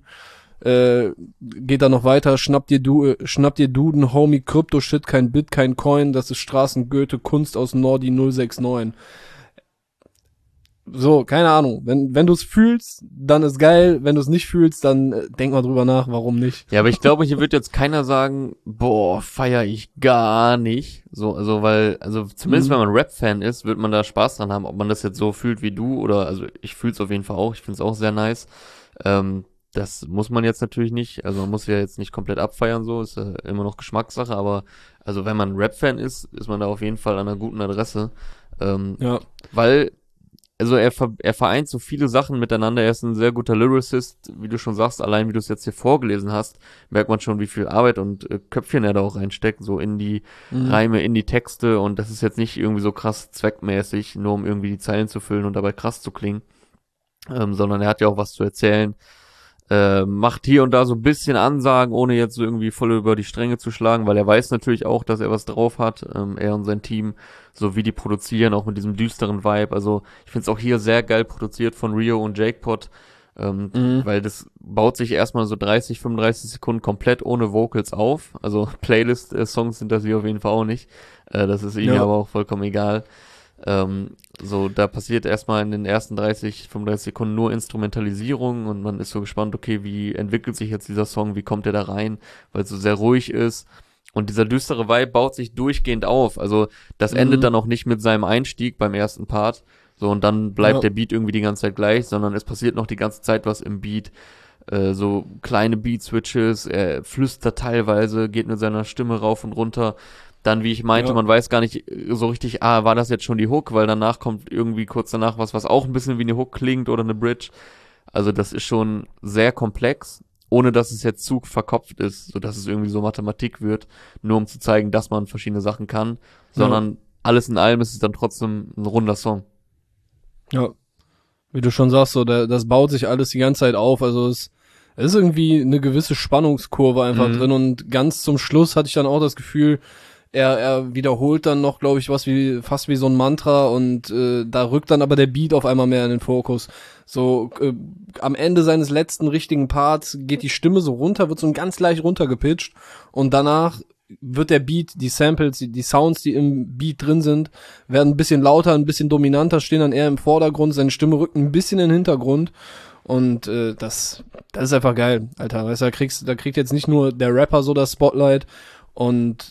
S2: Äh, geht da noch weiter, schnapp dir du, äh, schnapp dir Duden, Homie, Krypto-Shit, kein Bit, kein Coin, das ist Straßengoethe, Kunst aus Nordi null sechs neun. So, keine Ahnung. Wenn, wenn du es fühlst, dann ist geil. Wenn du es nicht fühlst, dann äh, denk mal drüber nach, warum nicht.
S1: Ja, aber ich glaube, hier wird jetzt keiner sagen, boah, feier ich gar nicht. So, also, weil, also zumindest
S2: Mhm.
S1: wenn man Rap-Fan ist, wird man da Spaß dran haben, ob man das jetzt so fühlt wie du oder, also ich fühl's auf jeden Fall auch, ich find's auch sehr nice. Ähm, das muss man jetzt natürlich nicht, also man muss ja jetzt nicht komplett abfeiern, so, ist ja immer noch Geschmackssache, aber also wenn man Rap-Fan ist, ist man da auf jeden Fall an einer guten Adresse. Ähm,
S2: Ja.
S1: weil also er, ver, er vereint so viele Sachen miteinander. Er ist ein sehr guter Lyricist, wie du schon sagst. Allein wie du es jetzt hier vorgelesen hast, merkt man schon, wie viel Arbeit und äh, Köpfchen er da auch reinsteckt, so in die mhm. Reime, in die Texte. Und das ist jetzt nicht irgendwie so krass zweckmäßig, nur um irgendwie die Zeilen zu füllen und dabei krass zu klingen, ähm, sondern er hat ja auch was zu erzählen. Äh, macht hier und da so ein bisschen Ansagen, ohne jetzt so irgendwie voll über die Stränge zu schlagen, weil er weiß natürlich auch, dass er was drauf hat, ähm, er und sein Team, so wie die produzieren, auch mit diesem düsteren Vibe. Also ich finde es auch hier sehr geil produziert von Rio und Jakepot, ähm, mhm. weil das baut sich erstmal so dreißig, fünfunddreißig Sekunden komplett ohne Vocals auf. Also Playlist-Songs sind das hier auf jeden Fall auch nicht. Äh, das ist ihm ja. aber auch vollkommen egal. Ähm, so, da passiert erstmal in den ersten dreißig, fünfunddreißig Sekunden nur Instrumentalisierung und man ist so gespannt, okay, wie entwickelt sich jetzt dieser Song, wie kommt der da rein, weil es so sehr ruhig ist und dieser düstere Vibe baut sich durchgehend auf, also das mhm. endet dann auch nicht mit seinem Einstieg beim ersten Part, so und dann bleibt ja. der Beat irgendwie die ganze Zeit gleich, sondern es passiert noch die ganze Zeit was im Beat, äh, so kleine Beat-Switches, er flüstert teilweise, geht mit seiner Stimme rauf und runter. Dann, wie ich meinte, ja. man weiß gar nicht so richtig, ah, war das jetzt schon die Hook, weil danach kommt irgendwie kurz danach was, was auch ein bisschen wie eine Hook klingt oder eine Bridge. Also das ist schon sehr komplex, ohne dass es jetzt zu verkopft ist, so dass es irgendwie so Mathematik wird, nur um zu zeigen, dass man verschiedene Sachen kann, sondern ja. alles in allem ist es dann trotzdem ein runder Song.
S2: Ja, wie du schon sagst, so der, das baut sich alles die ganze Zeit auf, also es, es ist irgendwie eine gewisse Spannungskurve einfach mhm. drin und ganz zum Schluss hatte ich dann auch das Gefühl, Er, er wiederholt dann noch, glaube ich, was wie fast wie so ein Mantra und äh, da rückt dann aber der Beat auf einmal mehr in den Fokus. So äh, am Ende seines letzten richtigen Parts geht die Stimme so runter, wird so ein ganz leicht runtergepitcht und danach wird der Beat, die Samples, die, die Sounds, die im Beat drin sind, werden ein bisschen lauter, ein bisschen dominanter, stehen dann eher im Vordergrund, seine Stimme rückt ein bisschen in den Hintergrund. Und äh, das, das ist einfach geil, Alter. Weißt du, da kriegst, da kriegt jetzt nicht nur der Rapper so das Spotlight und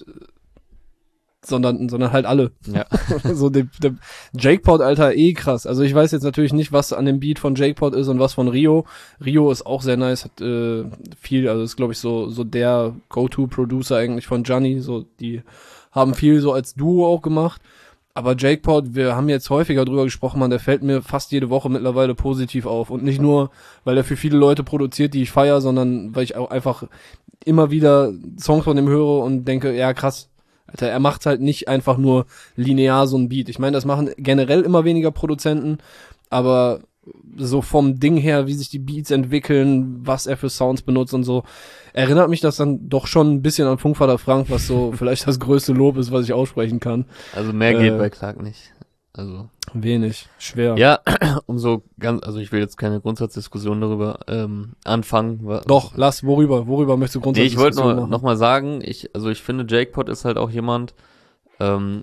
S2: sondern sondern halt alle.
S1: Ja.
S2: So der, der Jakepot, Alter, eh krass. Also ich weiß jetzt natürlich nicht, was an dem Beat von Jakepot ist und was von Rio. Rio ist auch sehr nice, hat äh, viel, also ist glaube ich so so der Go-To-Producer eigentlich von Gianni. So die haben viel so als Duo auch gemacht. Aber Jakepot, wir haben jetzt häufiger drüber gesprochen, man, der fällt mir fast jede Woche mittlerweile positiv auf. Und nicht nur, weil er für viele Leute produziert, die ich feiere, sondern weil ich auch einfach immer wieder Songs von dem höre und denke, ja krass, Alter, er macht halt nicht einfach nur linear so ein Beat. Ich meine, das machen generell immer weniger Produzenten, aber so vom Ding her, wie sich die Beats entwickeln, was er für Sounds benutzt und so, erinnert mich das dann doch schon ein bisschen an Funkvater Frank, was so vielleicht das größte Lob ist, was ich aussprechen kann.
S1: Also mehr geht äh, bei Clark nicht. Also
S2: wenig, schwer.
S1: Ja, um so ganz, also ich will jetzt keine Grundsatzdiskussion darüber ähm, anfangen.
S2: Doch, lass, worüber, worüber möchtest du Grundsatzdiskussion
S1: nee, ich wollte noch, noch mal sagen, ich, also ich finde, Jakepot ist halt auch jemand, ähm,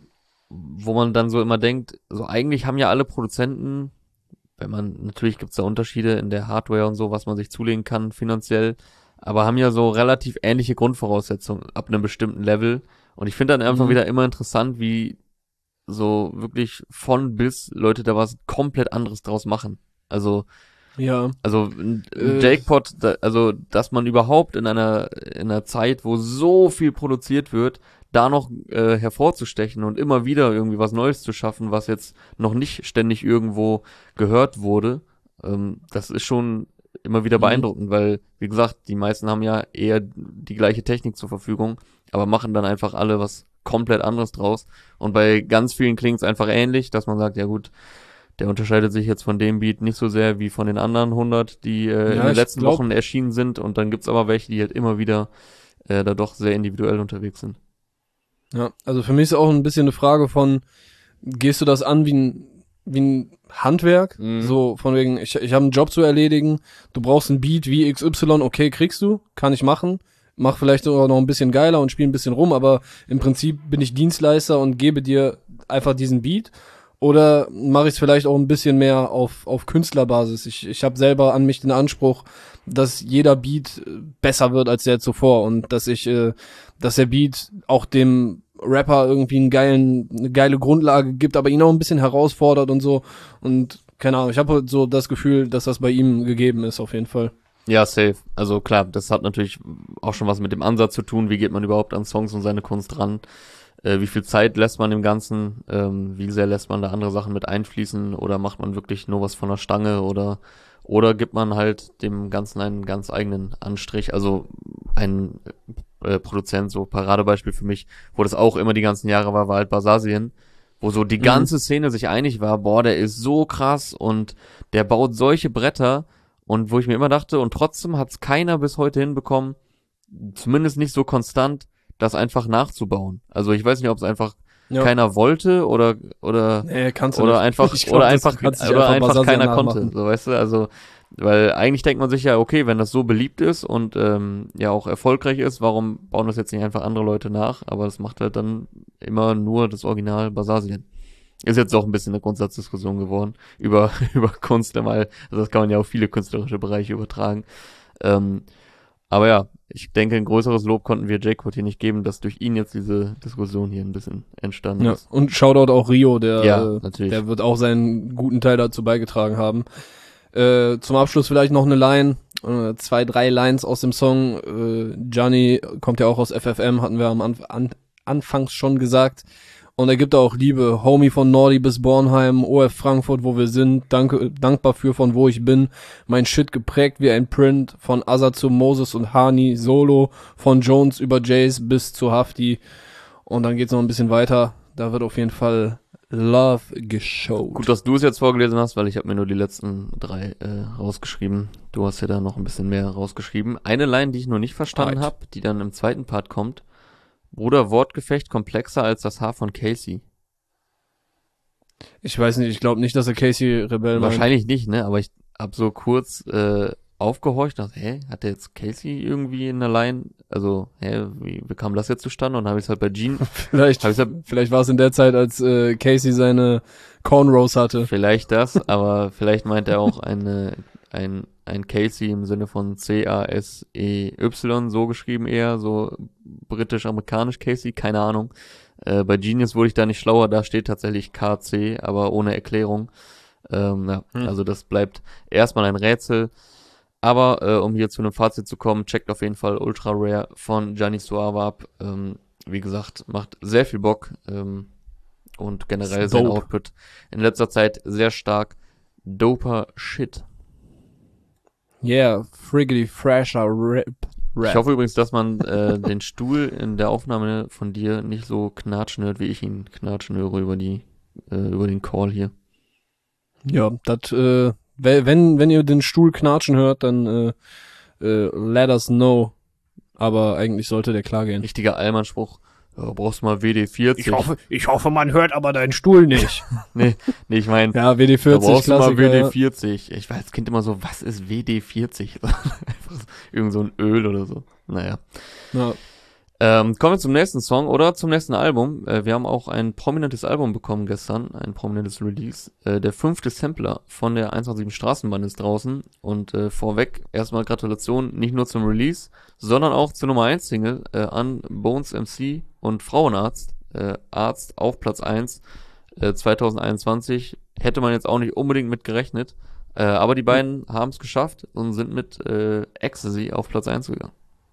S1: wo man dann so immer denkt, so eigentlich haben ja alle Produzenten, wenn man, natürlich gibt's da Unterschiede in der Hardware und so, was man sich zulegen kann finanziell, aber haben ja so relativ ähnliche Grundvoraussetzungen ab einem bestimmten Level. Und ich finde dann einfach mhm. wieder immer interessant, wie so wirklich von bis Leute da was komplett anderes draus machen. Also
S2: ja,
S1: also äh, Jakepot, da, also dass man überhaupt in einer in einer Zeit, wo so viel produziert wird, da noch äh, hervorzustechen und immer wieder irgendwie was Neues zu schaffen, was jetzt noch nicht ständig irgendwo gehört wurde, ähm, das ist schon immer wieder beeindruckend, mhm. weil, wie gesagt, die meisten haben ja eher die gleiche Technik zur Verfügung, aber machen dann einfach alle was komplett anderes draus. Und bei ganz vielen klingt es einfach ähnlich, dass man sagt, ja gut, der unterscheidet sich jetzt von dem Beat nicht so sehr wie von den anderen hundert, die äh, ja, in den letzten glaub... Wochen erschienen sind. Und dann gibt's aber welche, die halt immer wieder äh, da doch sehr individuell unterwegs sind.
S2: Ja, also für mich ist auch ein bisschen eine Frage von, gehst du das an wie ein, wie ein Handwerk? Mhm. So von wegen, ich, ich habe einen Job zu erledigen, du brauchst ein Beat wie X Y, okay, kriegst du, kann ich machen. Mach vielleicht sogar noch ein bisschen geiler und spiel ein bisschen rum, aber im Prinzip bin ich Dienstleister und gebe dir einfach diesen Beat. Oder mache ich es vielleicht auch ein bisschen mehr auf auf Künstlerbasis? Ich ich habe selber an mich den Anspruch, dass jeder Beat besser wird als der zuvor und dass ich, äh, dass der Beat auch dem Rapper irgendwie einen geilen, eine geile Grundlage gibt, aber ihn auch ein bisschen herausfordert und so. Und keine Ahnung, ich habe so das Gefühl, dass das bei ihm gegeben ist auf jeden Fall.
S1: Ja, safe. Also klar, das hat natürlich auch schon was mit dem Ansatz zu tun, wie geht man überhaupt an Songs und seine Kunst ran. Äh, wie viel Zeit lässt man dem Ganzen? Ähm, wie sehr lässt man da andere Sachen mit einfließen? Oder macht man wirklich nur was von der Stange? Oder oder gibt man halt dem Ganzen einen ganz eigenen Anstrich? Also ein äh, Produzent, so Paradebeispiel für mich, wo das auch immer die ganzen Jahre war, war halt Basasien, wo so die ganze Szene sich einig war, boah, der ist so krass und der baut solche Bretter, und wo ich mir immer dachte, und trotzdem hat es keiner bis heute hinbekommen, zumindest nicht so konstant, das einfach nachzubauen. Also ich weiß nicht, ob es einfach
S2: Ja.
S1: keiner wollte oder oder
S2: Nee, kannst du
S1: oder
S2: nicht.
S1: einfach
S2: Ich glaub,
S1: oder
S2: das
S1: einfach
S2: kannst du nicht
S1: oder
S2: einfach
S1: einfach
S2: Basasien
S1: keiner
S2: nachmachen.
S1: konnte, so, weißt du, also weil eigentlich denkt man sich ja, okay, wenn das so beliebt ist und ähm, ja auch erfolgreich ist, warum bauen das jetzt nicht einfach andere Leute nach? Aber das macht halt dann immer nur das Original Basasien. Ist jetzt auch ein bisschen eine Grundsatzdiskussion geworden über über Kunst einmal. Also das kann man ja auf viele künstlerische Bereiche übertragen. Ähm, aber ja, ich denke, ein größeres Lob konnten wir J-Code hier nicht geben, dass durch ihn jetzt diese Diskussion hier ein bisschen entstanden
S2: Ja,
S1: ist.
S2: und Shoutout auch Rio, der,
S1: Ja,
S2: äh,
S1: natürlich.
S2: der wird auch seinen guten Teil dazu beigetragen haben. Äh, zum Abschluss vielleicht noch eine Line, äh, zwei, drei Lines aus dem Song. Äh, Gianni kommt ja auch aus F F M, hatten wir am Anf an Anfangs schon gesagt. Und er gibt auch Liebe, Homie von Nordi bis Bornheim, O F Frankfurt, wo wir sind, danke, dankbar für von wo ich bin, mein Shit geprägt wie ein Print, von Azza zu Moses und Hani, Solo, von Jones über Jace bis zu Hafti. Und dann geht's noch ein bisschen weiter, da wird auf jeden Fall Love geshowed.
S1: Gut, dass du es jetzt vorgelesen hast, weil ich habe mir nur die letzten drei äh, rausgeschrieben. Du hast ja da noch ein bisschen mehr rausgeschrieben. Eine Line, die ich noch nicht verstanden
S2: Right.
S1: habe, die dann im zweiten Part kommt. Bruder, Wortgefecht komplexer als das Haar von Casey.
S2: Ich weiß nicht, ich glaube nicht, dass er Casey Rebell meint.
S1: Wahrscheinlich nicht, ne? Aber ich hab so kurz äh, aufgehorcht, dachte, hä, hat der jetzt Casey irgendwie in der Line? Also, hä, wie, wie kam das jetzt zustande? Und habe ich es halt bei Gene,
S2: Vielleicht,
S1: hab ich's halt,
S2: vielleicht war es in der Zeit, als äh, Casey seine Cornrows hatte.
S1: vielleicht das, aber vielleicht meint er auch eine, ein, ein Casey im Sinne von C A S E Y, so geschrieben eher, so britisch-amerikanisch Casey, keine Ahnung. Äh, bei Genius wurde ich da nicht schlauer, da steht tatsächlich K C, aber ohne Erklärung. Ähm, ja,
S2: Hm.
S1: also das bleibt erstmal ein Rätsel. Aber äh, um hier zu einem Fazit zu kommen, checkt auf jeden Fall Ultra Rare von Gianni Suave ab. Ähm, wie gesagt, macht sehr viel Bock ähm, und generell
S2: Ist
S1: sein
S2: dope.
S1: Output in letzter Zeit sehr stark. Doper Shit.
S2: Yeah, friggity fresher rap. rap.
S1: Ich hoffe übrigens, dass man äh, den Stuhl in der Aufnahme von dir nicht so knatschen hört, wie ich ihn knatschen höre über die äh, über den Call hier.
S2: Ja, das, äh, we- wenn, wenn ihr den Stuhl knatschen hört, dann äh, äh, let us know. Aber eigentlich sollte der klar gehen.
S1: Richtiger Allmann-Spruch. Ja, brauchst du mal W D vierzig.
S2: ich hoffe, man hört aber deinen Stuhl nicht.
S1: Nee, nee, ich meine,
S2: Ja, W D
S1: da
S2: vierzig,
S1: brauchst du mal
S2: Klassiker.
S1: W D
S2: Ja.
S1: vierzig. Ich war als Kind immer so, was ist W D vierzig? Einfach so, irgend so ein Öl oder so. Naja.
S2: Ja.
S1: Ähm, kommen wir zum nächsten Song oder zum nächsten Album. Äh, wir haben auch ein prominentes Album bekommen gestern, ein prominentes Release. Äh, der fünfte Sampler von der eins acht sieben Straßenbahn ist draußen. Und äh, vorweg erstmal Gratulation nicht nur zum Release, sondern auch zur Nummer eins Single äh, an Bones M C und Frauenarzt. Äh, Arzt auf Platz eins äh, zwanzig einundzwanzig. Hätte man jetzt auch nicht unbedingt mit gerechnet. Äh, aber die beiden haben es geschafft und sind mit äh, Ecstasy auf Platz eins gegangen.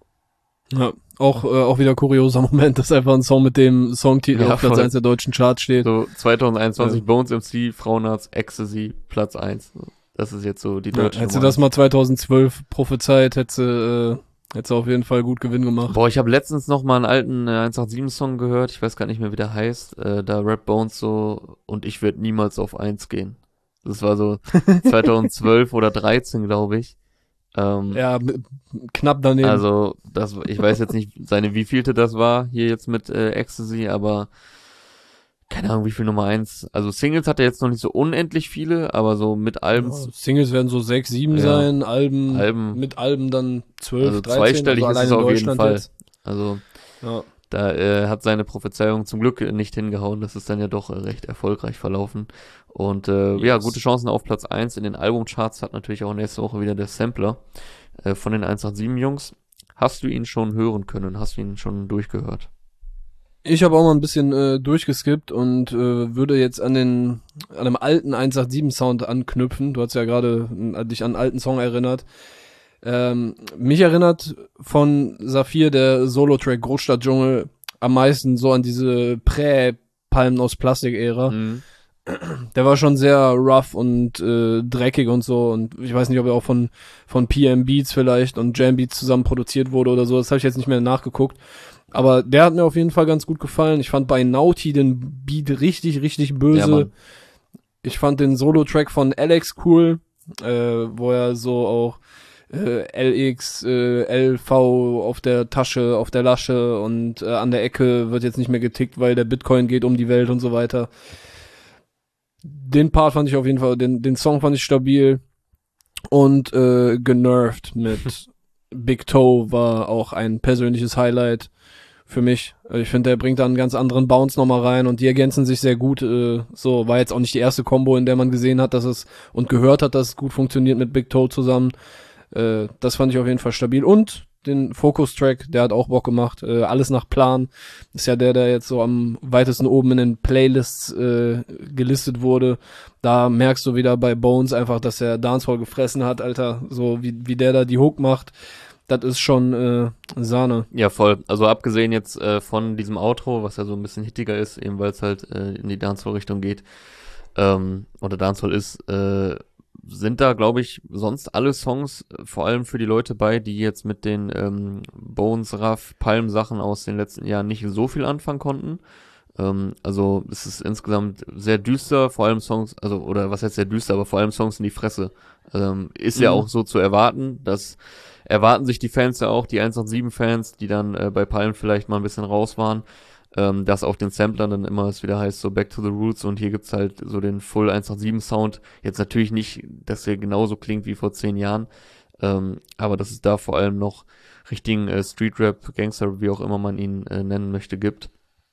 S2: Ja, auch, äh, auch wieder kurioser Moment, dass einfach ein Song mit dem Songtitel
S1: Ja,
S2: auf Platz
S1: voll.
S2: eins der deutschen Charts steht.
S1: So zwanzig einundzwanzig
S2: Ja.
S1: Bones M C, Frauenarzt, Ecstasy, Platz eins. Das ist jetzt so die
S2: Ja,
S1: deutsche
S2: hättest du
S1: Nummer
S2: das mal zweitausendzwölf prophezeit, hättest du, äh, hättest du auf jeden Fall gut Gewinn gemacht.
S1: Boah, ich habe letztens noch mal einen alten äh, eins acht sieben Song gehört, ich weiß gar nicht mehr, wie der heißt. Äh, da rappt Bones so, und ich werde niemals auf eins gehen. Das war so zweitausendzwölf oder dreizehn, glaube ich. Ähm,
S2: Ja, m- knapp daneben.
S1: Also, das, ich weiß jetzt nicht, seine wievielte das war, hier jetzt mit äh, Ecstasy, aber keine Ahnung, wie viel Nummer eins. Also Singles hat er jetzt noch nicht so unendlich viele, aber so mit Alben,
S2: Ja, Singles werden so sechs, sieben
S1: Ja.
S2: sein, Alben,
S1: Alben.
S2: mit Alben dann zwölf,
S1: also
S2: dreizehn.
S1: zweistellig
S2: also
S1: ist es
S2: allein in
S1: auf jeden
S2: Deutschland
S1: Fall.
S2: jetzt.
S1: Also
S2: Ja.
S1: da äh, hat seine Prophezeiung zum Glück nicht hingehauen. Das ist dann ja doch äh, recht erfolgreich verlaufen. Und äh, ja,
S2: Yes.
S1: gute Chancen auf Platz eins in den Albumcharts hat natürlich auch nächste Woche wieder der Sampler äh, von den eins acht sieben Jungs. Hast du ihn schon hören können? Hast du ihn schon durchgehört?
S2: Ich habe auch mal ein bisschen äh, durchgeskippt und äh, würde jetzt an den an einem alten eins acht sieben Sound anknüpfen. Du hast ja gerade äh, dich an einen alten Song erinnert. Ähm, mich erinnert von Saphir der Solo-Track Großstadtdschungel am meisten so an diese Prä-Palmen aus Plastik-Ära.
S1: Mhm.
S2: Der war schon sehr rough und äh, dreckig und so und ich weiß nicht, ob er auch von von P M Beats vielleicht und Jam Beats zusammen produziert wurde oder so, das habe ich jetzt nicht mehr nachgeguckt, aber der hat mir auf jeden Fall ganz gut gefallen. Ich fand bei Naughty den Beat richtig, richtig böse.
S1: Ja,
S2: ich fand den Solo-Track von Alex cool, äh, wo er so auch äh, L X, äh, L V auf der Tasche, auf der Lasche und äh, an der Ecke wird jetzt nicht mehr getickt, weil der Bitcoin geht um die Welt und so weiter. Den Part fand ich auf jeden Fall, den, den Song fand ich stabil und äh, genervt mit Big Toe war auch ein persönliches Highlight für mich. Ich finde, der bringt da einen ganz anderen Bounce nochmal rein und die ergänzen sich sehr gut. Äh, so, war jetzt auch nicht die erste Combo, in der man gesehen hat, dass es und gehört hat, dass es gut funktioniert mit Big Toe zusammen. Äh, das fand ich auf jeden Fall stabil und den Focus-Track, der hat auch Bock gemacht. Äh, alles nach Plan. Ist ja der, der jetzt so am weitesten oben in den Playlists äh, gelistet wurde. Da merkst du wieder bei Bones einfach, dass er Dancehall gefressen hat, Alter. So wie, wie der da die Hook macht. Das ist schon äh, Sahne.
S1: Ja, voll. Also abgesehen jetzt äh, von diesem Outro, was ja so ein bisschen hittiger ist, eben weil es halt äh, in die Dancehall-Richtung geht, ähm, oder Dancehall ist, äh, sind da, glaube ich, sonst alle Songs äh, vor allem für die Leute bei, die jetzt mit den ähm, Bones, Raff, Palm-Sachen aus den letzten Jahren nicht so viel anfangen konnten. Ähm, also es ist insgesamt sehr düster, vor allem Songs, also oder was heißt sehr düster, aber vor allem Songs in die Fresse. Ähm, ist mhm. ja auch so zu erwarten, dass erwarten sich die Fans ja auch, die eins acht sieben Fans, die dann äh, bei Palm vielleicht mal ein bisschen raus waren, ähm, dass auf den Samplern dann immer es wieder heißt, so Back to the Roots und hier gibt's halt so den Full eins acht sieben Sound. Jetzt natürlich nicht, dass der genauso klingt wie vor zehn Jahren, ähm, aber dass es da vor allem noch richtigen äh, Street-Rap, Gangster, wie auch immer man ihn äh, nennen möchte, gibt.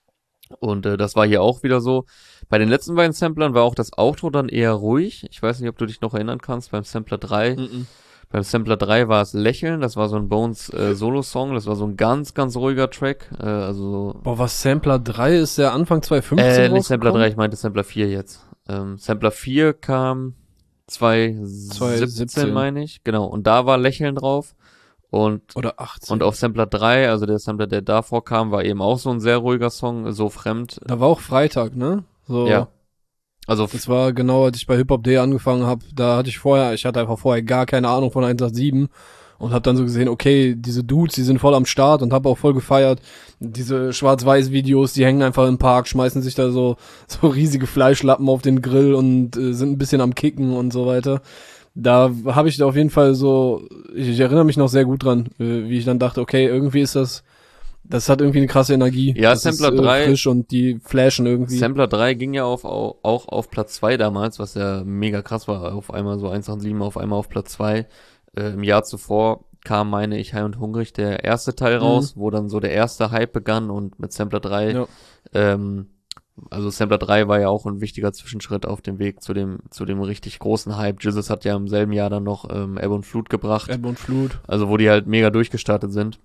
S1: Und äh, das war hier auch wieder so. Bei den letzten beiden Samplern war auch das Outro dann eher ruhig. Ich weiß nicht, ob du dich noch erinnern kannst, beim Sampler drei. Mm-mm. Beim Sampler drei war es Lächeln, das war so ein Bones äh, Solo-Song, das war so ein ganz, ganz ruhiger Track. Äh, also
S2: Boah, was Sampler drei ist der Anfang zwanzig fünfzehn
S1: Äh, nicht Sampler drei, ich meinte Sampler vier jetzt. Ähm, Sampler vier kam zwanzig siebzehn, meine ich. Genau, und da war Lächeln drauf. Und,
S2: Oder achtzehn.
S1: Und auf Sampler drei, also der Sampler, der davor kam, war eben auch so ein sehr ruhiger Song, so fremd.
S2: Da war auch Freitag, ne? So.
S1: Ja. Also
S2: das war genau, als ich bei Hip Hop Day angefangen habe, da hatte ich vorher, ich hatte einfach vorher gar keine Ahnung von eins acht sieben und habe dann so gesehen, okay, diese Dudes, die sind voll am Start und habe auch voll gefeiert. Diese Schwarz-Weiß-Videos, die hängen einfach im Park, schmeißen sich da so so riesige Fleischlappen auf den Grill und äh, sind ein bisschen am Kicken und so weiter. Da habe ich da auf jeden Fall so, ich, ich erinnere mich noch sehr gut dran, äh, wie ich dann dachte, okay, irgendwie ist das Das hat irgendwie eine krasse Energie.
S1: Ja,
S2: das
S1: Sampler
S2: ist, äh,
S1: drei.
S2: frisch und die flashen irgendwie.
S1: Sampler drei ging ja auf, auch, auch auf Platz zwei damals, was ja mega krass war. Auf einmal so eins acht sieben, auf einmal auf Platz zwei. Äh, Im Jahr zuvor kam, meine ich, High und Hungrig, der erste Teil raus, mhm. wo dann so der erste Hype begann und mit Sampler drei, ja. ähm, also Sampler drei war ja auch ein wichtiger Zwischenschritt auf dem Weg zu dem zu dem richtig großen Hype. Jesus hat ja im selben Jahr dann noch ähm, Ebbe und Flut gebracht.
S2: Ebbe und Flut.
S1: Also wo die halt mega durchgestartet sind.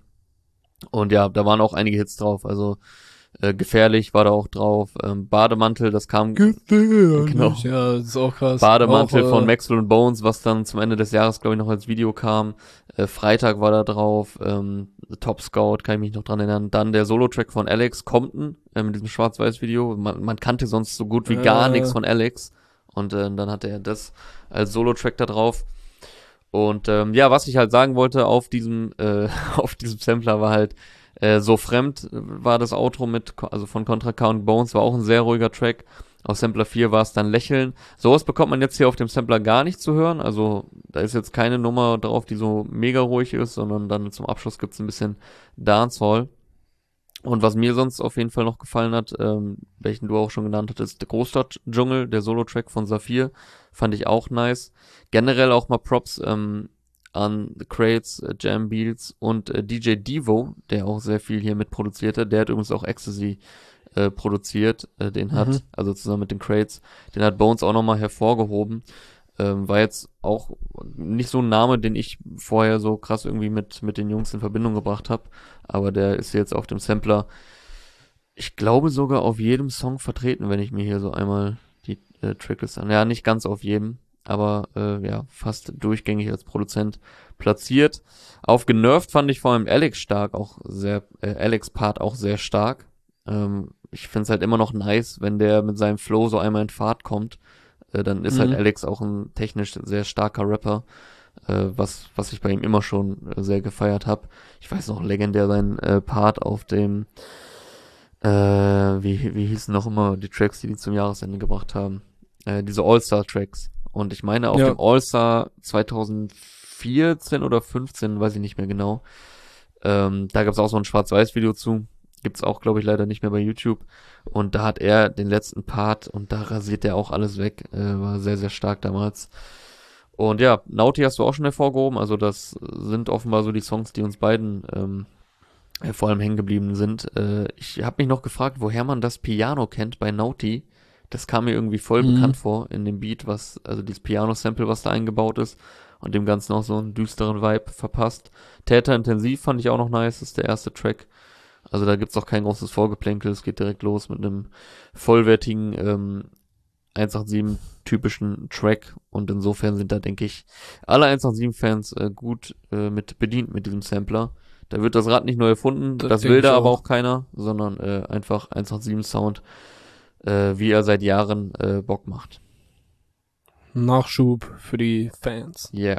S1: Und ja, da waren auch einige Hits drauf, also äh, Gefährlich war da auch drauf, ähm, Bademantel, das kam
S2: Gefährlich, genau. Ja, das ist auch krass.
S1: Bademantel
S2: auch,
S1: von
S2: äh,
S1: Maxwell und Bones, was dann zum Ende des Jahres, glaube ich, noch als Video kam. Äh, Freitag war da drauf, ähm, The Top Scout, kann ich mich noch dran erinnern. Dann der Solo-Track von Alex, Compton, äh, mit diesem Schwarz-Weiß-Video. Man, man kannte sonst so gut wie gar äh. nichts von Alex. Und äh, dann hatte er das als Solo-Track da drauf. Und ähm, ja, was ich halt sagen wollte auf diesem äh, auf diesem Sampler war halt äh, so fremd war das Outro mit, also von Contra K und Bones, war auch ein sehr ruhiger Track. Auf Sampler vier war es dann Lächeln. Sowas bekommt man jetzt hier auf dem Sampler gar nicht zu hören. Also da ist jetzt keine Nummer drauf, die so mega ruhig ist, sondern dann zum Abschluss gibt's ein bisschen Dancehall. Und was mir sonst auf jeden Fall noch gefallen hat, ähm, welchen du auch schon genannt hattest, der Großstadt-Dschungel, der Solo-Track von Saphir, fand ich auch nice. Generell auch mal Props ähm, an The Crates, äh, Jam Beats und äh, D J Devo, der auch sehr viel hier mitproduzierte. Der hat übrigens auch Ecstasy äh, produziert, äh, den hat, mhm. also zusammen mit den Crates, den hat Bones auch nochmal hervorgehoben. Ähm, war jetzt auch nicht so ein Name, den ich vorher so krass irgendwie mit mit den Jungs in Verbindung gebracht habe, aber der ist jetzt auf dem Sampler, ich glaube sogar auf jedem Song vertreten, wenn ich mir hier so einmal die äh, Tracklist an, ja, nicht ganz auf jedem, aber äh, ja, fast durchgängig als Produzent platziert. Auf Genervt fand ich vor allem Alex stark, auch sehr, äh, Alex Part auch sehr stark. Ähm, ich find's halt immer noch nice, wenn der mit seinem Flow so einmal in Fahrt kommt. Äh, dann ist
S2: Mhm.
S1: halt Alex auch ein technisch sehr starker Rapper, äh, was was ich bei ihm immer schon äh, sehr gefeiert habe. Ich weiß noch legendär sein äh, Part auf dem äh, wie wie hießen noch immer die Tracks, die die zum Jahresende gebracht haben. Äh, diese All-Star-Tracks. Und ich meine, auf
S2: Ja.
S1: dem All-Star zweitausendvierzehn oder fünfzehn, weiß ich nicht mehr genau, ähm, da gab's auch so ein Schwarz-Weiß-Video zu. Gibt's auch, glaube ich, leider nicht mehr bei YouTube. Und da hat er den letzten Part und da rasiert er auch alles weg. Äh, war sehr, sehr stark damals. Und ja, Naughty hast du auch schon hervorgehoben. Also das sind offenbar so die Songs, die uns beiden ähm, äh, vor allem hängen geblieben sind. Äh, ich habe mich noch gefragt, woher man das Piano kennt bei Naughty. Das kam mir irgendwie voll
S2: Mhm.
S1: bekannt vor in dem Beat, was, also dieses Piano-Sample, was da eingebaut ist und dem Ganzen auch so einen düsteren Vibe verpasst. Täter Intensiv fand ich auch noch nice, ist der erste Track. Also da gibt's auch kein großes Vorgeplänkel, es geht direkt los mit einem vollwertigen ähm, eins acht sieben typischen Track und insofern sind da, denke ich, alle eins acht sieben Fans äh, gut äh, mit bedient mit diesem Sampler. Da wird das Rad nicht neu erfunden,
S2: Das
S1: das
S2: denke
S1: will
S2: ich
S1: da aber
S2: auch.
S1: auch keiner, sondern äh, einfach eins acht sieben Sound, äh, wie er seit Jahren äh, Bock macht.
S2: Nachschub für die Fans.
S1: Yeah.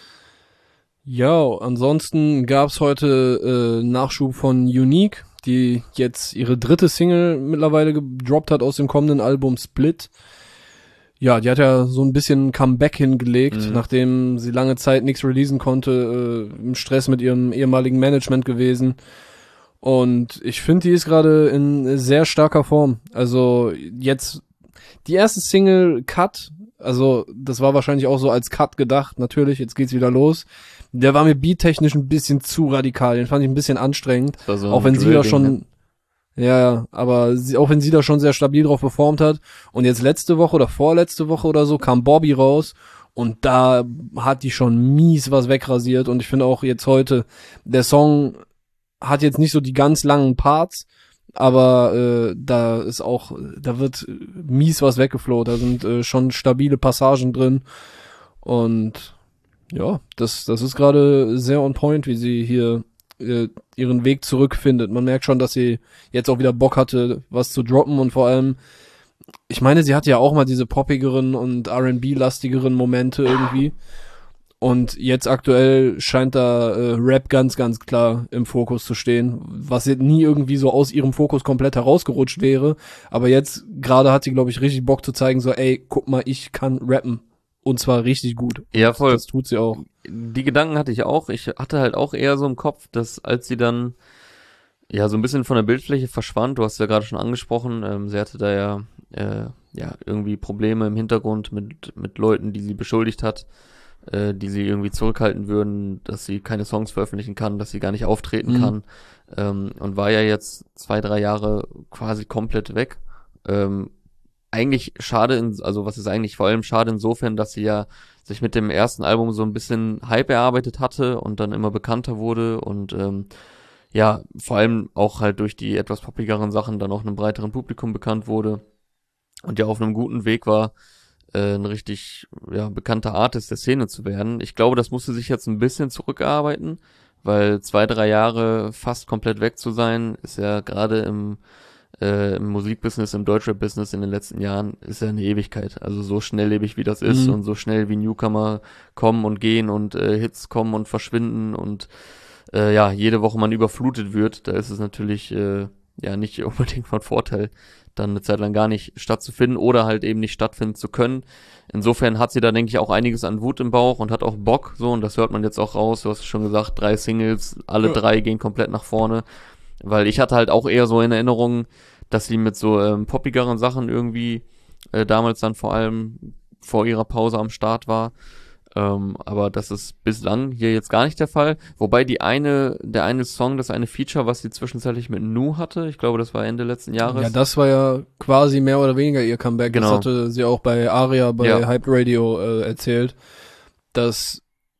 S2: Ja, ansonsten gab's heute äh, Nachschub von Unique, die jetzt ihre dritte Single mittlerweile gedroppt hat aus dem kommenden Album Split. Ja, die hat ja so ein bisschen ein Comeback hingelegt,
S1: Mhm.
S2: nachdem sie lange Zeit nichts releasen konnte, äh, im Stress mit ihrem ehemaligen Management gewesen. Und ich finde, die ist gerade in sehr starker Form. Also jetzt die erste Single Cut, also das war wahrscheinlich auch so als Cut gedacht, natürlich, jetzt geht's wieder los. Der war mir beattechnisch ein bisschen zu radikal, den fand ich ein bisschen anstrengend.
S1: Das war so
S2: Auch
S1: ein
S2: wenn sie da
S1: Drill-Ding,
S2: schon,
S1: ne?
S2: ja, ja, aber sie, auch wenn sie da schon sehr stabil drauf performt hat. Und jetzt letzte Woche oder vorletzte Woche oder so kam Bobby raus und da hat die schon mies was wegrasiert. Und ich finde auch jetzt heute, der Song hat jetzt nicht so die ganz langen Parts, aber äh, da ist auch, da wird mies was weggeflowt. Da sind äh, schon stabile Passagen drin. Und ja, das, das ist gerade sehr on point, wie sie hier äh, ihren Weg zurückfindet. Man merkt schon, dass sie jetzt auch wieder Bock hatte, was zu droppen und vor allem, ich meine, sie hatte ja auch mal diese poppigeren und R and B-lastigeren Momente irgendwie. Und jetzt aktuell scheint da äh, Rap ganz, ganz klar im Fokus zu stehen, was jetzt nie irgendwie so aus ihrem Fokus komplett herausgerutscht wäre. Aber jetzt gerade hat sie, glaube ich, richtig Bock zu zeigen, so, ey, guck mal, ich kann rappen. Und zwar richtig gut.
S1: Ja, voll.
S2: Das tut sie auch.
S1: Die Gedanken hatte ich auch. Ich hatte halt auch eher so im Kopf, dass als sie dann ja so ein bisschen von der Bildfläche verschwand, du hast ja gerade schon angesprochen, ähm, sie hatte da ja äh, ja irgendwie Probleme im Hintergrund mit mit Leuten, die sie beschuldigt hat, äh, die sie irgendwie zurückhalten würden, dass sie keine Songs veröffentlichen kann, dass sie gar nicht auftreten
S2: Mhm.
S1: kann, ähm, und war ja jetzt zwei, drei Jahre quasi komplett weg. Ähm, eigentlich schade, in, also was ist eigentlich vor allem schade insofern, dass sie ja sich mit dem ersten Album so ein bisschen Hype erarbeitet hatte und dann immer bekannter wurde und ähm, ja, vor allem auch halt durch die etwas poppigeren Sachen dann auch einem breiteren Publikum bekannt wurde und ja auf einem guten Weg war, äh, ein richtig ja, bekannter Artist der Szene zu werden. Ich glaube, das musste sich jetzt ein bisschen zurückarbeiten, weil zwei, drei Jahre fast komplett weg zu sein, ist ja gerade im Äh, im Musikbusiness, im Deutschrap-Business in den letzten Jahren ist ja eine Ewigkeit. Also so schnelllebig wie das ist
S2: Mhm.
S1: und so schnell wie Newcomer kommen und gehen und äh, Hits kommen und verschwinden und äh, ja, jede Woche man überflutet wird, da ist es natürlich äh, ja nicht unbedingt von Vorteil, dann eine Zeit lang gar nicht stattzufinden oder halt eben nicht stattfinden zu können. Insofern hat sie da, denke ich, auch einiges an Wut im Bauch und hat auch Bock, so, und das hört man jetzt auch raus. Du hast schon gesagt, drei Singles, alle
S2: Ja.
S1: drei gehen komplett nach vorne. Weil ich hatte halt auch eher so in Erinnerung, dass sie mit so ähm, poppigeren Sachen irgendwie äh, damals dann vor allem vor ihrer Pause am Start war. Ähm, aber das ist bislang hier jetzt gar nicht der Fall. Wobei die eine, der eine Song, das eine Feature, was sie zwischenzeitlich mit Nu hatte, ich glaube, das war Ende letzten Jahres.
S2: Ja, das war ja quasi mehr oder weniger ihr Comeback.
S1: Genau.
S2: Das hatte sie auch bei Aria, bei
S1: Ja.
S2: Hype Radio äh, erzählt, dass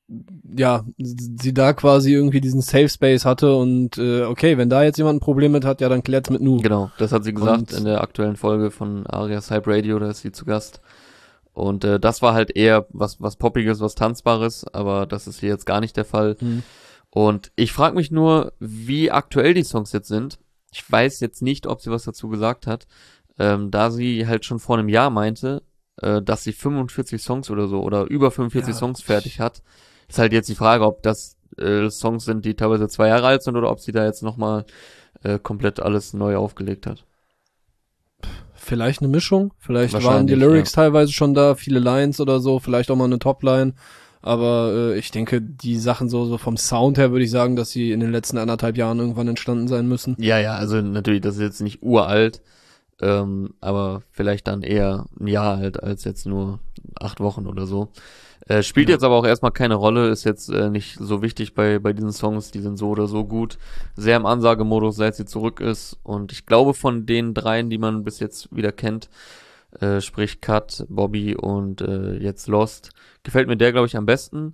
S2: ja, sie da quasi irgendwie diesen Safe Space hatte und äh, okay, wenn da jetzt jemand ein Problem mit hat, ja, dann klärt's mit Nu.
S1: Genau, das hat sie gesagt
S2: Und-
S1: in der aktuellen Folge von Arias Hype Radio, da ist sie zu Gast. Und äh, das war halt eher was was Poppiges, was Tanzbares, aber das ist hier jetzt gar nicht der Fall.
S2: Mhm.
S1: Und ich frage mich nur, wie aktuell die Songs jetzt sind. Ich weiß jetzt nicht, ob sie was dazu gesagt hat, ähm, da sie halt schon vor einem Jahr meinte, äh, dass sie fünfundvierzig Songs oder so oder über fünfundvierzig
S2: Ja.
S1: Songs fertig hat. Ist halt jetzt die Frage, ob das äh, Songs sind, die teilweise zwei Jahre alt sind oder ob sie da jetzt nochmal äh, komplett alles neu aufgelegt hat.
S2: Vielleicht eine Mischung, vielleicht waren die
S1: Wahrscheinlich,
S2: Lyrics
S1: ja.
S2: teilweise schon da, viele Lines oder so, vielleicht auch mal eine Topline. Aber äh, ich denke, die Sachen so, so vom Sound her würde ich sagen, dass sie in den letzten anderthalb Jahren irgendwann entstanden sein müssen.
S1: Ja, ja, also natürlich, das ist jetzt nicht uralt, ähm, aber vielleicht dann eher ein Jahr alt als jetzt nur acht Wochen oder so. Äh, spielt
S2: Ja.
S1: jetzt aber auch erstmal keine Rolle, ist jetzt äh, nicht so wichtig bei bei diesen Songs, die sind so oder so gut. Sehr im Ansagemodus, seit sie zurück ist. Und ich glaube, von den dreien, die man bis jetzt wieder kennt, äh, sprich Cut, Bobby und äh, jetzt Lost, gefällt mir der, glaube ich, am besten.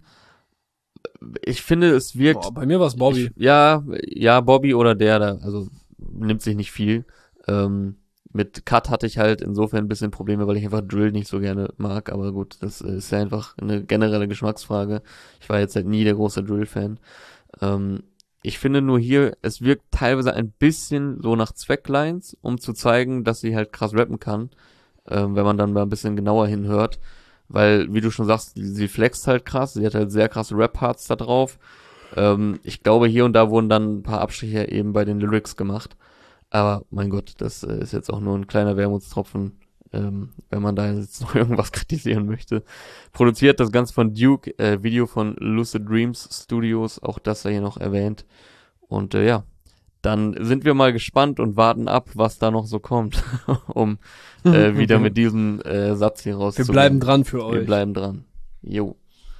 S1: Ich finde, es wirkt...
S2: Boah, bei mir war es Bobby.
S1: Ich, ja, ja, Bobby oder der, da, also nimmt sich nicht viel. Ähm, mit Cut hatte ich halt insofern ein bisschen Probleme, weil ich einfach Drill nicht so gerne mag, aber gut, das ist ja einfach eine generelle Geschmacksfrage. Ich war jetzt halt nie der große Drill-Fan. Ähm, ich finde nur hier, es wirkt teilweise ein bisschen so nach Zwecklines, um zu zeigen, dass sie halt krass rappen kann, ähm, wenn man dann mal ein bisschen genauer hinhört. Weil, wie du schon sagst, sie, sie flext halt krass, sie hat halt sehr krasse Rap-Parts da drauf. Ähm, ich glaube, hier und da wurden dann ein paar Abstriche eben bei den Lyrics gemacht. Aber mein Gott, das äh, ist jetzt auch nur ein kleiner Wermutstropfen, ähm, wenn man da jetzt noch irgendwas kritisieren möchte. Produziert das Ganze von Duke, äh, Video von Lucid Dreams Studios, auch das sei hier noch erwähnt. Und äh, ja, dann sind wir mal gespannt und warten ab, was da noch so kommt, um äh, wieder mit diesem äh, Satz hier
S2: Wir
S1: rauszugehen.
S2: bleiben dran für
S1: Wir
S2: euch.
S1: bleiben dran. Jo.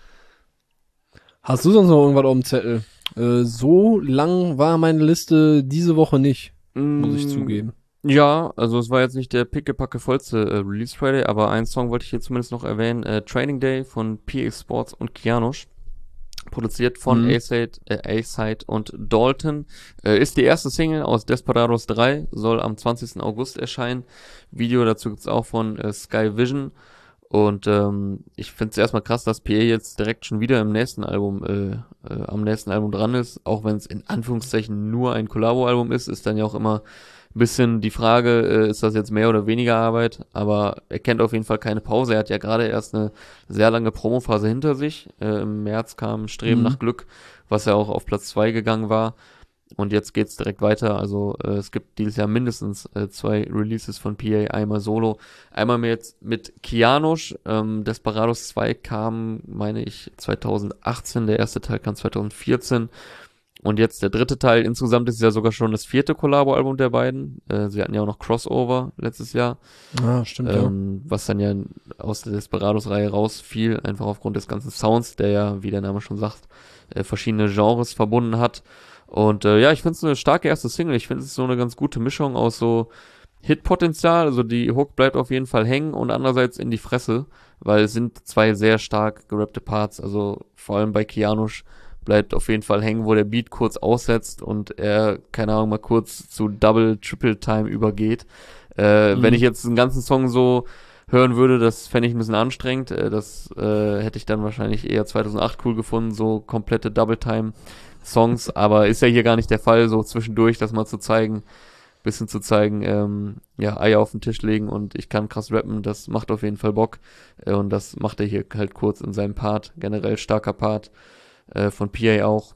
S2: Hast du sonst noch irgendwas auf dem Zettel? Äh, so lang war meine Liste diese Woche nicht, muss ich
S1: Mm,
S2: zugeben.
S1: Ja, also es war jetzt nicht der pickepacke vollste äh, Release Friday, aber einen Song wollte ich hier zumindest noch erwähnen. Äh, Training Day von P A Sports und Kianosch. Produziert von
S2: Mhm.
S1: A-Side, äh, A-Side und Dalton. Äh, ist die erste Single aus Desperados drei, soll am zwanzigsten August erscheinen. Video dazu gibt's auch von äh, Sky Vision. Und ähm, ich finde es erstmal krass, dass P A jetzt direkt schon wieder im nächsten Album, äh, äh, am nächsten Album dran ist. Auch wenn es in Anführungszeichen nur ein Collabo-Album ist, ist dann ja auch immer ein bisschen die Frage, äh, ist das jetzt mehr oder weniger Arbeit? Aber er kennt auf jeden Fall keine Pause. Er hat ja gerade erst eine sehr lange Promophase hinter sich. Äh, Im März kam Streben
S2: Mhm.
S1: nach Glück, was ja auch auf Platz zwei gegangen war. Und jetzt geht's direkt weiter. Also äh, es gibt dieses Jahr mindestens äh, zwei Releases von P A, einmal solo, einmal mit, jetzt mit Kianosch. Ähm, Desperados zwei kam, meine ich, zweitausendachtzehn. Der erste Teil kam zweitausendvierzehn. Und jetzt der dritte Teil. Insgesamt ist es ja sogar schon das vierte Collabo-Album der beiden. Äh, sie hatten ja auch noch Crossover letztes Jahr.
S2: Ah, stimmt,
S1: Ähm, was dann ja aus der Desperados-Reihe rausfiel, einfach aufgrund des ganzen Sounds, der ja, wie der Name schon sagt, äh, verschiedene Genres verbunden hat. Und äh, ja, ich finde es eine starke erste Single. Ich finde es so eine ganz gute Mischung aus so Hitpotenzial, also die Hook bleibt auf jeden Fall hängen und andererseits in die Fresse, weil es sind zwei sehr stark gerappte Parts, also vor allem bei Kianosch bleibt auf jeden Fall hängen, wo der Beat kurz aussetzt und er, keine Ahnung, mal kurz zu Double, Triple Time übergeht. Äh,
S2: Mhm.
S1: Wenn ich jetzt einen ganzen Song so hören würde, das fände ich ein bisschen anstrengend. Äh, das äh, hätte ich dann wahrscheinlich eher zweitausendacht cool gefunden, so komplette Double Time Songs, aber ist ja hier gar nicht der Fall, so zwischendurch das mal zu zeigen, bisschen zu zeigen, ähm, ja, Eier auf den Tisch legen und ich kann krass rappen, das macht auf jeden Fall Bock äh, und das macht er hier halt kurz in seinem Part, generell starker Part äh, von P A auch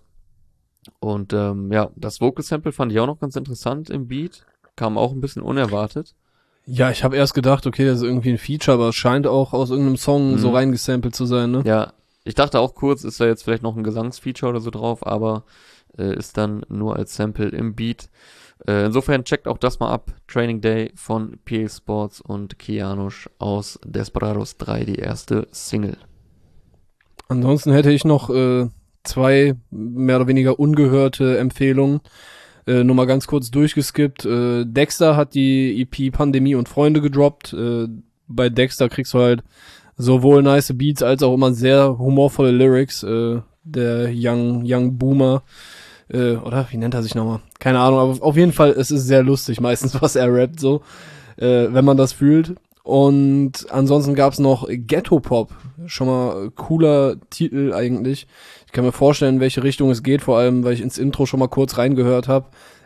S1: und ähm, ja, das Vocal Sample fand ich auch noch ganz interessant im Beat, kam auch ein bisschen unerwartet.
S2: Ja, ich habe erst gedacht, okay, das ist irgendwie ein Feature, aber es scheint auch aus irgendeinem Song
S1: Mhm.
S2: so reingesampelt zu sein, ne?
S1: Ja, ich dachte auch kurz, ist da jetzt vielleicht noch ein Gesangsfeature oder so drauf, aber äh, ist dann nur als Sample im Beat. Äh, insofern checkt auch das mal ab. Training Day von P A Sports und Kianosch aus Desperados drei, die erste Single.
S2: Ansonsten hätte ich noch äh, zwei mehr oder weniger ungehörte Empfehlungen. Äh, nur mal ganz kurz durchgeskippt. Äh, Dexter hat die E P Pandemie und Freunde gedroppt. Äh, bei Dexter kriegst du halt sowohl nice Beats als auch immer sehr humorvolle Lyrics. Äh, der Young, Young Boomer. Äh, oder wie nennt er sich nochmal? Keine Ahnung, aber auf jeden Fall, es ist sehr lustig meistens, was er rappt, so. Äh, wenn man das fühlt. Und ansonsten gab's noch Ghetto Pop. Schon mal cooler Titel eigentlich. Ich kann mir vorstellen, in welche Richtung es geht, vor allem, weil ich ins Intro schon mal kurz reingehört habe.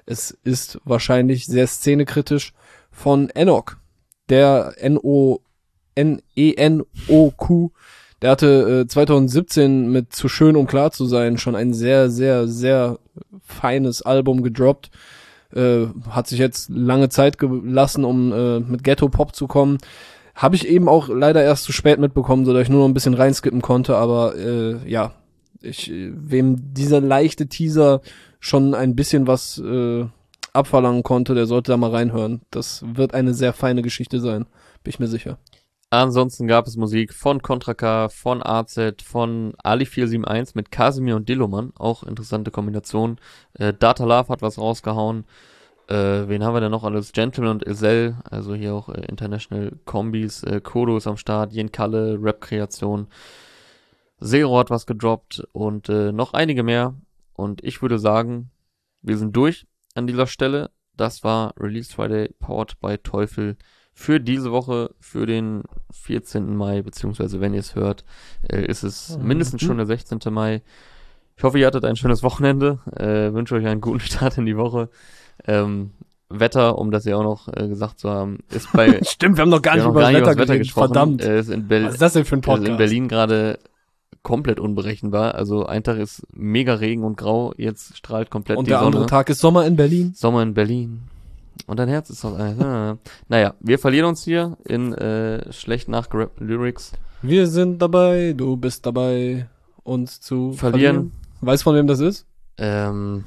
S2: Es ist wahrscheinlich sehr szenekritisch von Enoch. Der N O N E N O Q, der hatte äh, zwanzig siebzehn mit Zu schön, um klar zu sein schon ein sehr, sehr, sehr feines Album gedroppt. Äh, hat sich jetzt lange Zeit gelassen, um äh, mit Ghetto-Pop zu kommen. Habe ich eben auch leider erst zu spät mitbekommen, sodass ich nur noch ein bisschen reinskippen konnte, aber äh, ja, ich, wem dieser leichte Teaser schon ein bisschen was äh, abverlangen konnte, der sollte da mal reinhören. Das wird eine sehr feine Geschichte sein, bin ich mir sicher.
S1: Ansonsten gab es Musik von Contra K, von A Z, von Ali vier sieben eins mit Casimir und Diloman, auch interessante Kombination. Äh, Data Love hat was rausgehauen. Äh, wen haben wir denn noch alles? Gentleman und Ezel, also hier auch äh, International Kombis. Äh, Kodo ist am Start, Jen Kalle, Rap-Kreation. Zero hat was gedroppt und äh, noch einige mehr. Und ich würde sagen, wir sind durch an dieser Stelle. Das war Release Friday, powered by Teufel. Für diese Woche, für den vierzehnten Mai, beziehungsweise wenn ihr es hört, äh, ist es mhm. mindestens schon der sechzehnten Mai. Ich hoffe, ihr hattet ein schönes Wochenende. Äh, wünsche euch einen guten Start in die Woche. Ähm, Wetter, um das ja auch noch äh, gesagt zu haben, ist bei...
S2: Stimmt, wir haben noch gar nicht über das Wetter, Wetter gesprochen. Verdammt.
S1: Äh, ist in Bel-
S2: Was ist das denn für ein Podcast?
S1: Ist in Berlin gerade komplett unberechenbar. Also ein Tag ist mega Regen und grau, jetzt strahlt komplett
S2: und
S1: die Sonne.
S2: Und der andere Tag ist Sommer in Berlin.
S1: Sommer in Berlin. Und dein Herz ist doch... Äh, naja, wir verlieren uns hier in äh, schlecht nachgerappten Lyrics.
S2: Wir sind dabei, du bist dabei, uns zu
S1: verlieren.
S2: verlieren. Weißt von wem das ist?
S1: Ähm,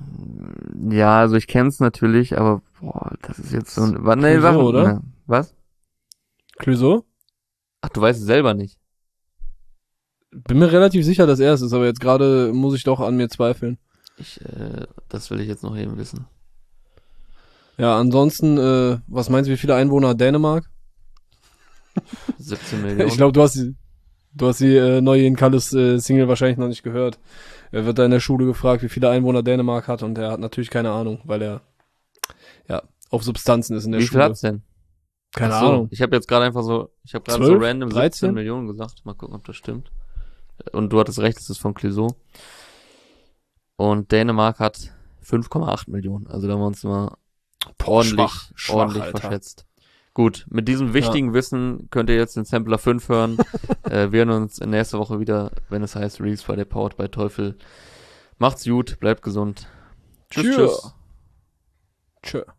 S1: ja, also ich kenn's natürlich, aber boah, das ist jetzt so ein... Was, nee,
S2: Clouseau, oder?
S1: Ne, was?
S2: Clouseau?
S1: Ach, du weißt es selber nicht.
S2: Bin mir relativ sicher, dass er es ist, aber jetzt gerade muss ich doch an mir zweifeln.
S1: Ich, äh, das will ich jetzt noch eben wissen.
S2: Ja, ansonsten, äh, was meinst du, wie viele Einwohner hat Dänemark?
S1: siebzehn Millionen.
S2: Ich glaube, du hast die, du hast die äh, neue In Kalles äh, Single wahrscheinlich noch nicht gehört. Er wird da in der Schule gefragt, wie viele Einwohner Dänemark hat, und er hat natürlich keine Ahnung, weil er ja auf Substanzen ist in der
S1: wie
S2: Schule.
S1: Wie viel hat's denn?
S2: Keine
S1: Ach so,
S2: Ahnung.
S1: Ich habe jetzt gerade einfach so, ich habe gerade so random
S2: dreizehn?
S1: siebzehn Millionen gesagt. Mal gucken, ob das stimmt. Und du hattest recht, es ist von Clouseau. Und Dänemark hat fünf Komma acht Millionen. Also da haben wir uns mal ordentlich,
S2: schwach, schwach,
S1: ordentlich
S2: Alter.
S1: verschätzt. Gut, mit diesem wichtigen ja. Wissen könnt ihr jetzt den Sampler fünf hören. äh, wir hören uns nächste Woche wieder, wenn es heißt Release Friday, powered by Teufel. Macht's gut, bleibt gesund. Tschüss, tschüss.
S2: Tschö.